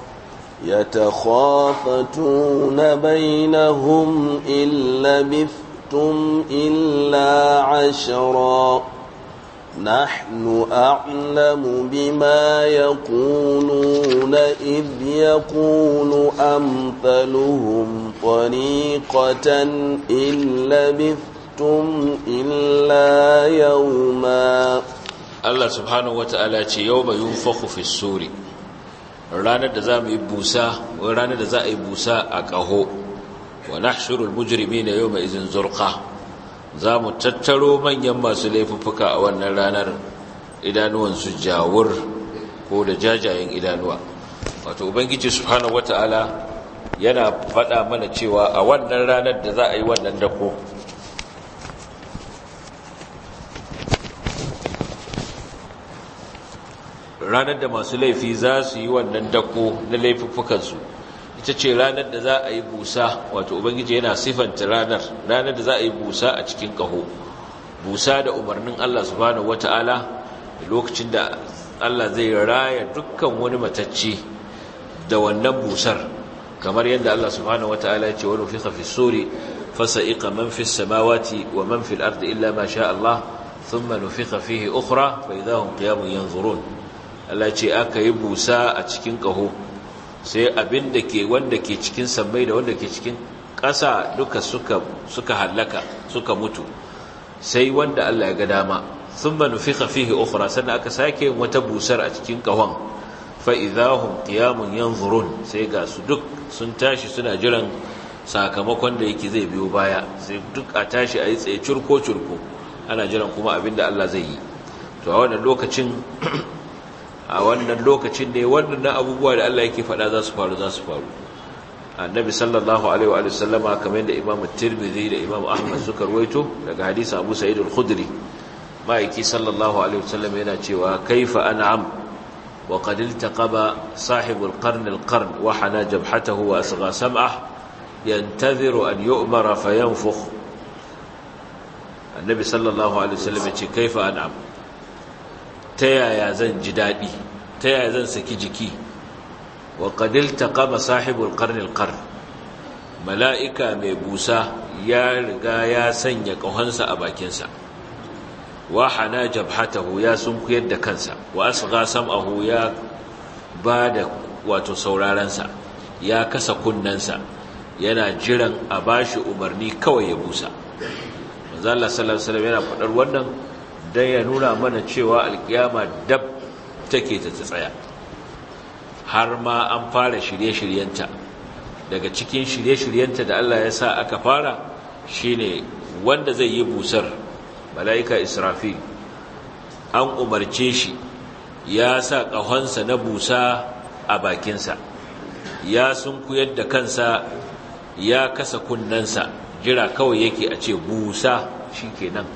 يتخافتون بينهم إن لبثتم إلا عشرا نحن أعلم بما يقولون إذ يقول أمثلهم طريقة إن لبثتم إلا يوما. الله سبحانه وتعالى يوم ينفخ في الصور، ranar da za mu yi busa, ranar da za a yi busa a ƙaho. Wa nahshurul mujrimina yawma idhin zurqa, za mu tattaro manyan masu laifuffuka a wannan ranar, idanuwansu jawur ko da jajayen idanuwa. Wato ubangiji subhanahu wata'ala yana faɗa mana cewa a wannan ranar da za a yi wannan dako, ranar da masu laifi za su yi wannan dako na laifuffukansu, ita ce ranar da za a yi busa. Wato ubangiji yana sifanta ranar da za a yi busa a cikin ƙaho, busa da umarnin Allah subhanahu wata'ala, lokacin da Allah zai raya dukkan wani matacci da wannan busar, kamar yadda Allah subhanahu wata'ala ya ce wa nufiqa fi suri fasa'iqa man fi samawati wa man fi al-ardi illa ma sha Allah thumma nufiqa fihi ukhra fa idahum qiyamun yanzurun. Allah ya ce aka yi busa a cikin ƙaho, sai abin da ke wanda ke cikin sammai da wanda ke cikin ƙasa duka suka hallaka, suka mutu, sai wanda Allah ya ga dama. thumma nufikha fihi ukhra, sannan aka sake wata busar a cikin ƙahon, fa idahum qiyamun yanzurun, sai ga su duk sun tashi suna jiran sakamakon da yake zai biyo baya, sai duk a tashi a yi tsaye curko ana jiran kuma abin da Allah zai yi. to a wannan lokacin ne wannan abubuwa da Allah yake faɗa za su faru annabi sallallahu alaihi wa sallama kamar da Imam Tirmidhi da Imam Ahmad suka ruwaito daga hadisi Abu Sa'id al-Khudri ma'aiki sallallahu alaihi wa sallam yana cewa kaifa an'am wa qad iltaqaba sahibu al-qarn wa hana jabhatahu wa asgha sam'ah yantadhiru an yu'mara fayanfukh annabi sallallahu alaihi wa sallam ya ce kaifa an'am ta yaya zan ji dadi ta yaya zan saki jiki wa qadil taqama sahibul qarnil qarn mala'ika mai busa ya riga ya sanya kahonsa a bakinsa wa hana jabhatahu ya sunkuyar da kansa wa asgha sam'ahu ya bada wato saurarensa ya kasa kunnensa yana jiran a bashi umarni kawai ya busa manzo Allah sallallahu alaihi wasallam yana fadar wannan dan ya nuna mana cewa alkiyama dab take ta tsaya har ma an fara shirye-shiryenta daga cikin shirye-shiryenta da Allah ya sa aka fara shine wanda zai yi busar mala'ika Israfil an umarce shi ya sa ƙahonsa na busa a bakinsa ya sunkuyar da kansa ya kasa kunnensa jira kawai yake a ce busa shikenan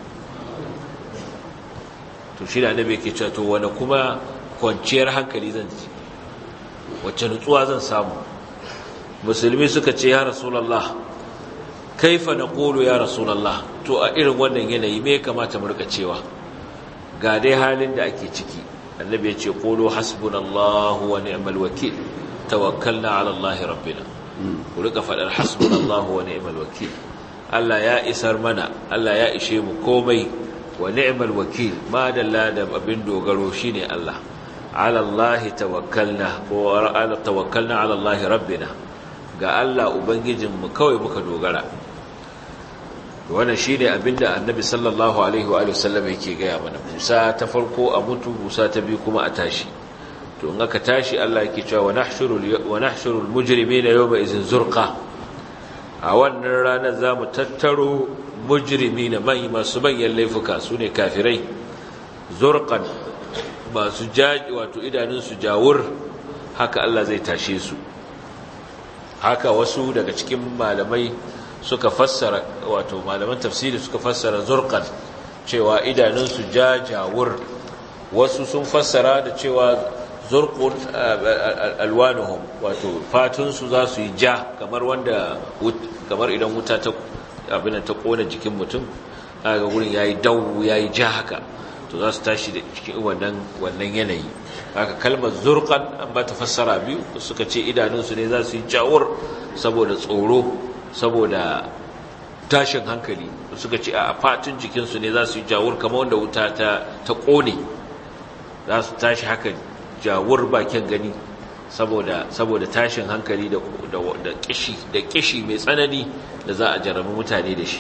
to shi da annabi yake cewa to wani kuma kwanciyar hankali zan ji wacce nutsuwa zan samu musulmi suka ce ya rasulullah kaifa naqulu ya rasulullah to a irin wannan yanayi me kamata mu rika cewa ga dai halin da ake ciki annabi ya ce qulu hasbunallahu wa ni'mal wakeel tawakkalna ala allahi rabbina ku rika fadar hasbunallahu wa ni'mal wakeel Allah ya isar mana Allah ya ishe mu komai wa ni'mal wakeel ma dalla da abin dogaro shine Allah ala Allah tawakkalna ko ala tawakkalna ala Allah rabbina ga Allah ubangijinmu kawai muka dogara wannan shine abinda annabi sallallahu alaihi wa sallam yake gaya mana busa ta farko a mutu busa ta biyu kuma a tashi to in aka tashi Allah yake cewa wa nahshurul mujrimina yawma izin zurqa a wannan ranar zamu tattaro mujrimina masu manyan laifuka sune kafirai zurqan masu jaji wato idanunsu jawur haka Allah zai tashe su haka wasu daga cikin malamai suka fassara wato malaman tafsiri suka fassara zurqan cewa idanunsu jawur wasu sun fassara da cewa zurqun alwanuhum wato fatunsu za su yi ja kamar idan wuta ta abin ta kona jikin mutum kaga gurin yayi dawu yayi ja haka to za su tashi da cikin wannan yanayi haka kalmar zurqan an ba ta fassara biyu suka ce idanunsu ne za su yi jawur saboda tsoro saboda tashin hankali suka ce a fatun jikinsu ne za su yi jawur kamar wanda wuta ta kone za su tashi haka jawur bakin gani saboda tashin hankali da kishi mai tsanani da za a jarabi mutane da shi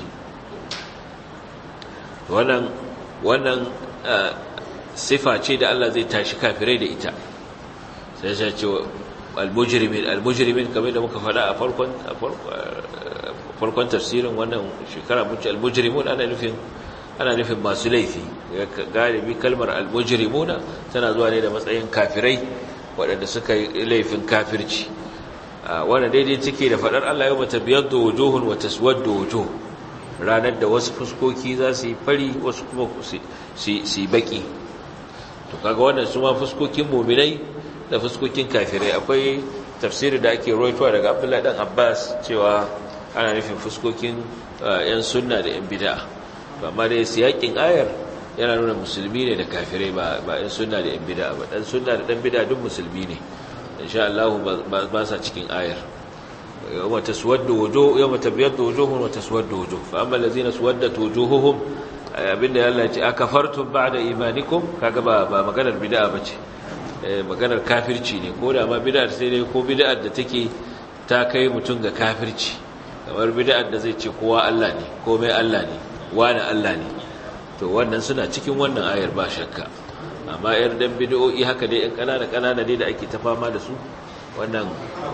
wannan sifa ce da Allah zai tashi kafirai da ita sai ya ce al-mujrimin kamar da muka faɗa a farkon tafsirin wannan shekara mun ce al-mujrimun ana nufin masu laifi galibi kalmar al-mujrimuna tana zuwa ne da matsayin kafirai waɗanda suka yi laifin kafirci wannan daidai take da faɗar Allah yau mata biyaddu wujuhun wa taswaddu wujuh ranar da wasu fuskoki za su yi fari wasu kuma su yi baki to kaga wannan su ma fuskokin mu'minai da fuskokin kafirai akwai tafsiri da ake rawaitowa daga Abdullahi dan Abbas cewa ana nufin fuskokin yan sunna da yan bid'a amma dai siyakin ayar yana nuna musulmi ne da kafirai ba yan sunna da yan bid'a ba dan sunna da dan bid'a duk musulmi ne insha Allah ba sa cikin ayar yawma taswaddu wujuh yawma tabyaddu wujuhun wa taswaddu wujuh fa amma allazina suwaddat wujuhuhum abinda Allah ya ce akafartum ba'da imanikum kaga ba maganar bid'a bace maganar kafirci ne ko da ma bid'ar sai dai ko bid'ar da take ta kai mutun ga kafirci kamar bid'ar da zai ce kowa Allah ne komai Allah ne wani Allah ne to wannan suna cikin wannan ayar ba shakka amma yar dan bid'o'i haka dai ɗan kanana dai da ake ta fama da su wannan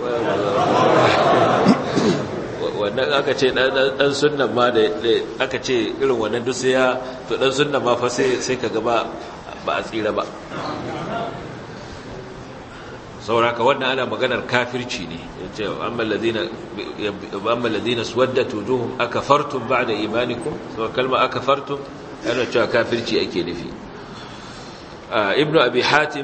aka ce dan sunnan ma da aka ce irin wannan duk sai to dan sunnan ma fa sai ka ga ba a tsira ba. sauraka wannan ana maganar kafirci ne, yace amma alladhina suwaddat wujuhum akafartum ba'da imanikum, so kalma akafartum ana cewa kafirci ake nufi. Ibn Abi Hatim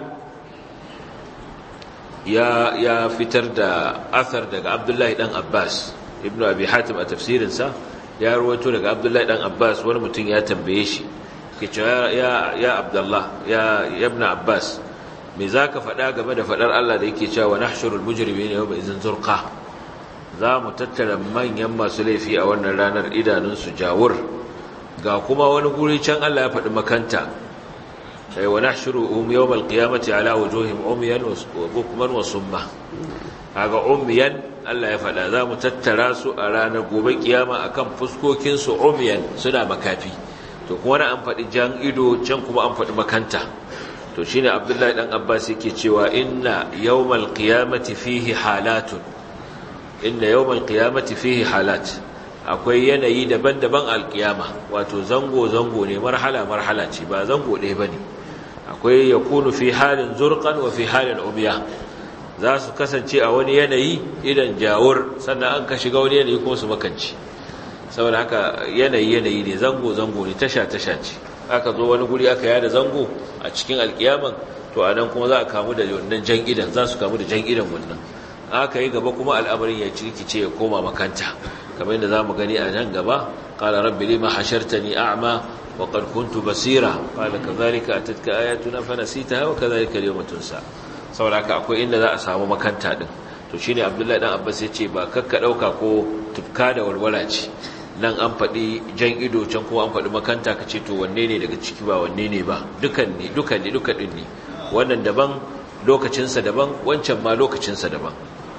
ya fitar da athar daga Abdullahi dan Abbas. Ibn Abi Hatim a tafsirinsa ya rawaito daga Abdullahi dan Abbas, wani mutum ya tambaye shi ke cewa ya Abdullah ya ibn Abbas, me zaka faɗa game da faɗar Allah da yake cewa nahshurul mujrimina yawma idzin zurqa, za mu tattara manyan masu laifi a wannan ranar idanunsu jawur, ga kuma wani guri can Allah ya faɗi makanta, wa nahshuruhum yawmal qiyamati ala wujuhihim umyan wa bukman wa summa. Kaga umyan Allah ya faɗa, za mu tattara su a ranar gobe kiyama akan fuskokin su umyan, suna makafi. To kuma an faɗi jan ido, can kuma an faɗi makanta. To shine Abdullahi dan Abbas yake cewa inna yawmal qiyamati fihi halatun, inna yawmal qiyamati fihi halat, akwai yanayi daban-daban alkiyama, wato zango-zango ne, marhala-marhala ce, ba zango ɗaya ba ne. Akwai ya kunu fi halin zurqan wa fi halin umiya, za su kasance a wani yanayi idan jawur, sannan an ka shiga wani yanayi kuma su makanci. Saboda haka yanayi ne, zango-zango ne, tasha-tasha ce. Aka zo wani guri aka yada zango a cikin alkiyaman, to a nan kuma za a kamu da wannan jan idan, za su kamu da jan idan wannan. Aka yi gaba kuma al'amarin ya cirkice ya koma makanta, kamar yadda za mu gani a nan gaba. Qala rabbi lima hashartani a'ma wa qad kuntu basira, qala kadhalika atatka ayatuna fanasitaha wa kadhalika al-yawma tunsa. Saboda haka akwai inda za a samu makanta din. To shine Abdullahi dan Abbas ya ce ba kakka dauka ko tufka da walwala ce, nan an faɗi jan ido, can kuma an faɗi makanta, ka ce to wanne ne daga ciki ba wanne ne ba, dukan ne wannan daban lokacinsa daban, wancan ma lokacinsa daban.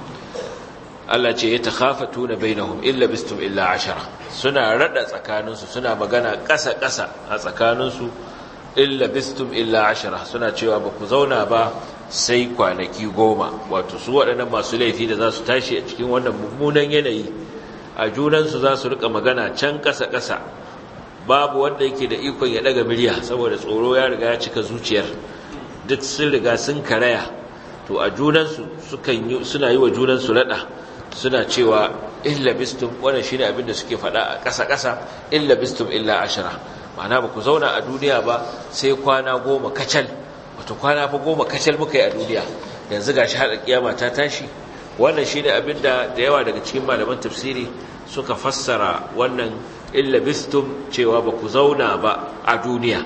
Allah ce ya takhafatuna bainahum illa bistum illa 10, suna rada tsakaninsu, suna magana ƙasa-ƙasa a tsakaninsu, illa bistum illa 10, suna cewa ba ku zauna ba sai kwanaki 10. Wato su waɗannan masu laifi da za su tashi a cikin wannan mummunan yanayi, a junansu za su rika magana can ƙasa-ƙasa, babu wanda yake da ikon ya ɗaga miliya saboda tsoro ya riga ya cika zuciyar, duk sun riga sun karaya. To a junansu suna yi wa junansu raɗa, suna cewa illa bistum, wannan shine abin da suke faɗa a ƙasa-ƙasa, illa bistum illa 10, ma'ana ba ku zauna a duniya ba sai kwana 10 kacal. Wato kwana fa 10 kacal muka yi a duniya, yanzu gashi har kiyama ta tashi. Wannan shine abin da yawa daga cikin malaman tafsiri suka fassara wannan illa bistum, cewa ba ku zauna ba a duniya.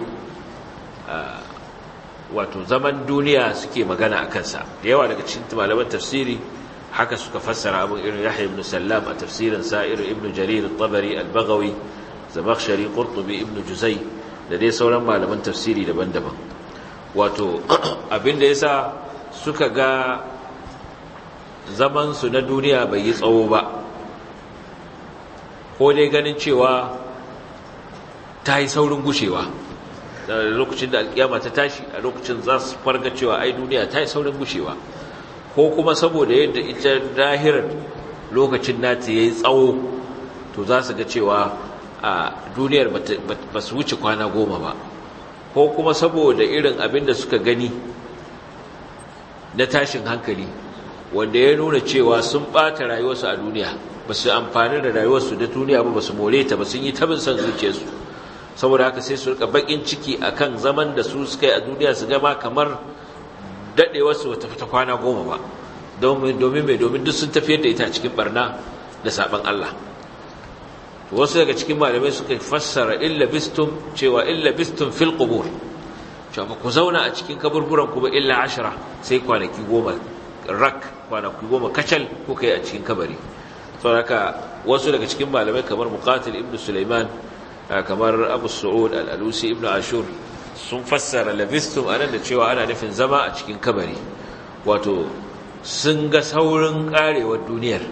Wato zaman duniya suke magana a kansa. Da yawa daga cikin malaman tafsiri haka suka fassara abin, irin Yahya ibn Sallam a tafsirin sa, irin Ibn Jarir al-Tabari, al-Baghawi, Zamakhshari, Qurtubi, Ibn Juzay da dai sauran malaman tafsiri daban-daban. Wato abin da yasa suka ga zaman su na duniya bai yi tsawo ba, ko dai ganin cewa ta yi saurin gushewa. Da lokacin da alkiyama ta tashi, a lokacin za su farga cewa ai duniya ta yi saurin gushewa, ko kuma saboda yadda ita dahirar lokacin nata yayi tsawo, to za su ga cewa a duniyar ba su wuce kwana 10 ba, ko kuma saboda irin abin da suka gani na tashin hankali, wanda ya nuna cewa sun ɓata rayuwarsu a duniya, ba su amfani da rayuwarsu da duniya ba su more ta ba, sun yi tabin son zuciyarsu. Saboda haka sai su rika bakin ciki akan zaman da su suka yi a duniya, su gama kamar daɗewarsu ba ta fita kwana 10 ba, domin duk sun tafiyar da ita cikin barna da saban Allah. Wasu daga cikin malamai suka fassara illa bistum, cewa illa bistum fil qubur, cewa ba ku zauna a cikin kaburburan ku ba illa 10, sai kwanaki 10 rak, kwanaki 10 kacal kuka yi a cikin kabari. Saboda haka wasu daga cikin malamai kamar Muqatil ibn Sulaiman, kamar Abu Su'ud al-Alusi ibn Ashur, sun fassara labistum anan da cewa ana nufin zama a cikin kabari. Wato sun ga saurin karewar duniyar,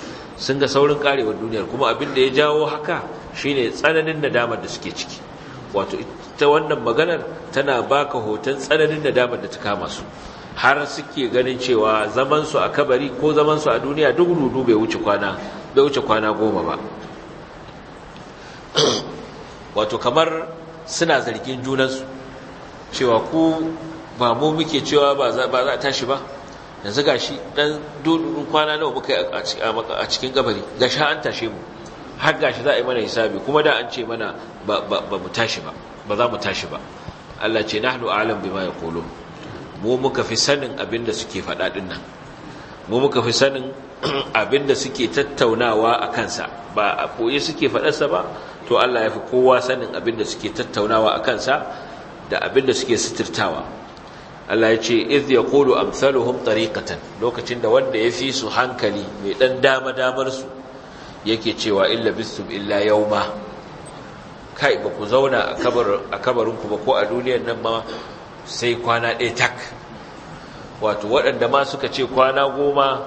kuma abin da ya jawo haka shine tsananin nadamar da suke ciki. Wato ita wannan maganar tana baka hoton tsananin nadamar da ta kama su, har suke ganin cewa zaman su a kabari ko zaman su a duniya duk rudu bai wuce kwana 10 ba. Wato kamar suna zargin junansu, cewa ku ba mu muke cewa ba za a tashi ba, yanzu gashi dan dudun kwana nawa muka yi a cikin kabari, gashi an tashe mu, har gashi za a yi mana hisabi, kuma da an ce mana ba mu tashi ba za mu tashi ba. Allah ce nahnu a'lam bima yaqulun, mu muka fi sanin abinda suke faɗa din nan, mu muka fi sanin abinda suke tattaunawa a kansa, ba a koyi suke faɗarsa ba, to Allah ya fi kowa sanin abinda suke tattaunawa a kansa da abinda suke sitirtawa. Allah ya ce iz yaqulu amsaluhum tariqatan, lokacin da wanda ya fi su hankali mai dan damar su yake cewa illa bisum illa yawma, kai ba ku zauna a kabarin ku ba ko a duniyar nan ma sai kwana ɗaya tak. Wato waɗanda ma suka ce kwana 10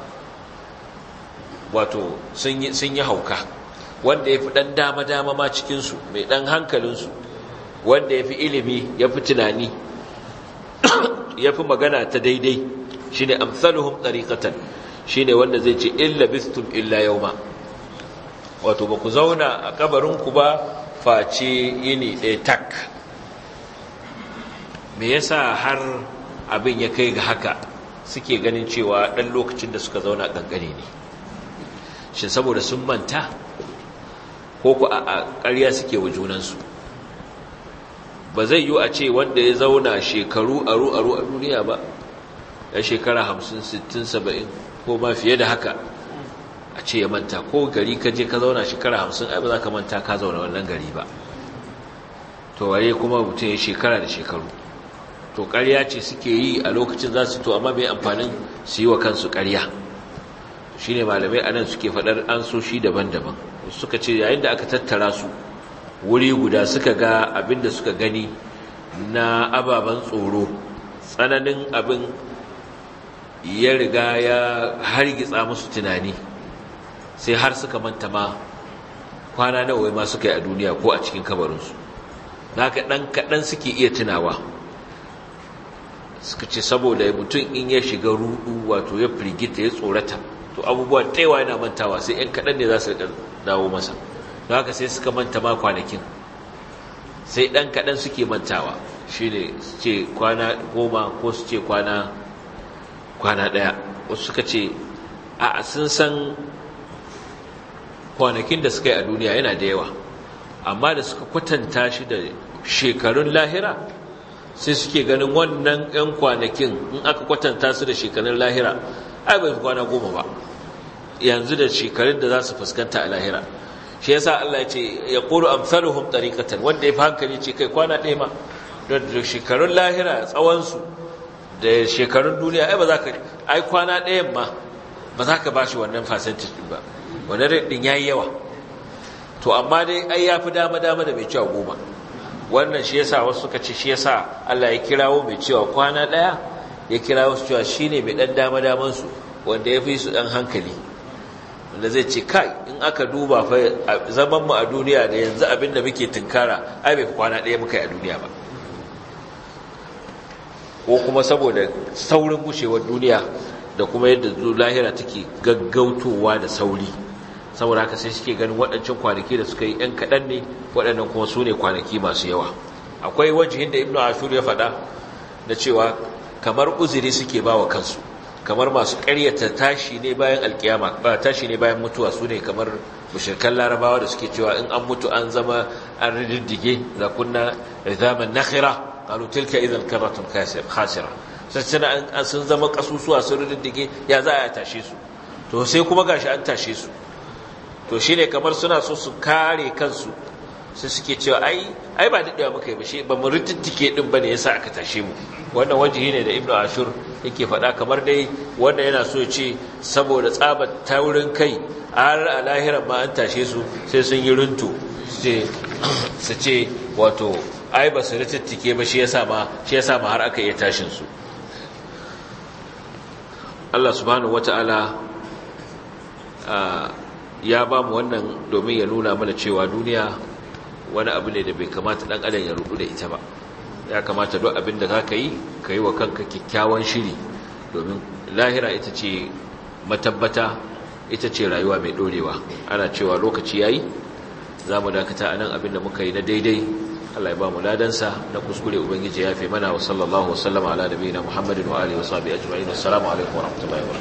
wato sun yi hauka. Wanda ya fi ɗan dama ma cikinsu mai ɗan hankalinsu, wanda ya fi ilimi ya fi tunani ya fi magana ta daidai, shi ne amsaluhum ɗariƙatan, shi ne wanda zai ce illa bistum illa yauma, wato ba ku zauna a kabarinku ba face yini ɗaya tak. Me yasa har abin ya kai ga haka suke ganin cewa ɗan lokacin da suka zauna ƙanƙani ne? Shin saboda sun manta ko ku a ƙarya suke wa junansu? Ba zai yi a ce wanda ya zauna shekaru aru a duniya ba, ya shekara 50 60 70 ko ma fiye da haka, a ce ya manta. Ko gari ka je ka zauna shekara 50, ai ba za ka manta ka zauna wannan gari ba, to waye kuma mutum ya shekara da shekaru. To ƙarya ce suke yi a lokacin za su, to amma mai amfanin su yi wa kansu ƙarya. Shi ne malamai anan suke faɗar ansoshi daban-daban. Suka ce yayin da aka tattara su wuri guda, suka ga abin da suka gani na ababen tsoro, tsananin abin ya riga ya hargitsa musu tunani, sai har suka manta ma kwana nawa ma suka yi a duniya ko a cikin kabarinsu. Haka ɗan kaɗan suke iya tunawa. Suka ce saboda mutum in ya shiga rudu, wato ya firgita, ya tsorata, to abubuwan taiwa yana mantawa, sai ‘yan kaɗan ne za su dawo masa. Don haka sai suka manta ma kwanakin, sai ɗan kaɗan suke mantawa. Shi ne su ce kwana 10 ko su ce kwana 1. Wasu suka ce a sun san kwanakin da suka yi a duniya yana da yawa, amma da suka kwatanta shi da shekarun lahira, sai suke ganin wannan 'yan kwanakin in aka kwatanta su da shekarun lahira, ai bai fi kwana 10 ba yanzu da shekarun da za su fuskanta a lahira. Shi yasa Allah ya ce ya qulu amsaluhum tariqatan, wanda ya fi hankali ce kai kwana 1 ma, don shekarun lahira tsawonsu da shekarun duniya, ai ba za ka, ai kwana 1 ma ba za ka ba shi wannan percentage din ba, wannan rate din yayi yawa. To amma dai ai yafi dama da mai cewa 10. Wannan shi yasa wasu suka ce shi yasa Allah ya kirawo mai cewa kwana 1, ya kirawo su cewa shine mai dan daman su, wanda yafi su dan hankali, wanda zai ce kai in aka duba fa zaman mu a duniya da yanzu abin da muke tunkara, ai bai fi kwana 1 muka yi a duniya ba. Ko kuma saboda saurin gushewar duniya da kuma yadda lahira take gaggautowa da sauri, saboda haka sai suke ganin waɗancan kwanaki da suka yi ‘yan kaɗan ne, waɗannan kuma su ne kwanaki masu yawa. Akwai wajihin da Ibn Ashur ya faɗa da cewa kamar uzuri suke ba wa kansu, kamar masu ƙaryata tashi ne bayan alƙiyama, ba tashi ne bayan mutuwa, su ne kamar mushrikan larabawa da suke cewa in an mutu an zama an riddige, za kunna rizaman nakhira qalu tilka idan karratun khasira, sai sun zama kasusuwa sun riddige, ya za a tashe su? To sai kuma gashi an tashe su. To shine kamar suna so su kare kansu, sai suke cewa ai ba daɗewa muka yi ba, shi ba mu riddige din bane yasa aka tashe mu. Wannan wajihi ne da Ibn Ashur yake faɗa, kamar dai wanda yana so ya ce saboda tsabar taurin kai har a lahiran ma an tashe su sai sun yi runtu, su ce wato ai ba su riddige ba, shi yasa ma har aka iya tashin su. Allah subhanahu wata'ala ya ba mu wannan domin ya nuna mana cewa duniya wani abu ne da bai kamata dan adam ya rudu da ita ba. Ya kamata duk abin da zaka yi ka yi wa kanka kyakkyawan shiri, domin lahira ita ce matabbata, ita ce rayuwa mai dorewa. Ana cewa lokaci yayi, za mu dakata anan. Abin da muka yi na daidai Allah ya ba mu ladansa na kuskure ubangiji ya fi mana wa sallallahu wa sallama ala nabiyina Muhammadin wa alihi wa sahbihi ajma'in. Assalamu alaikum wa rahmatullahi wa barakatuh.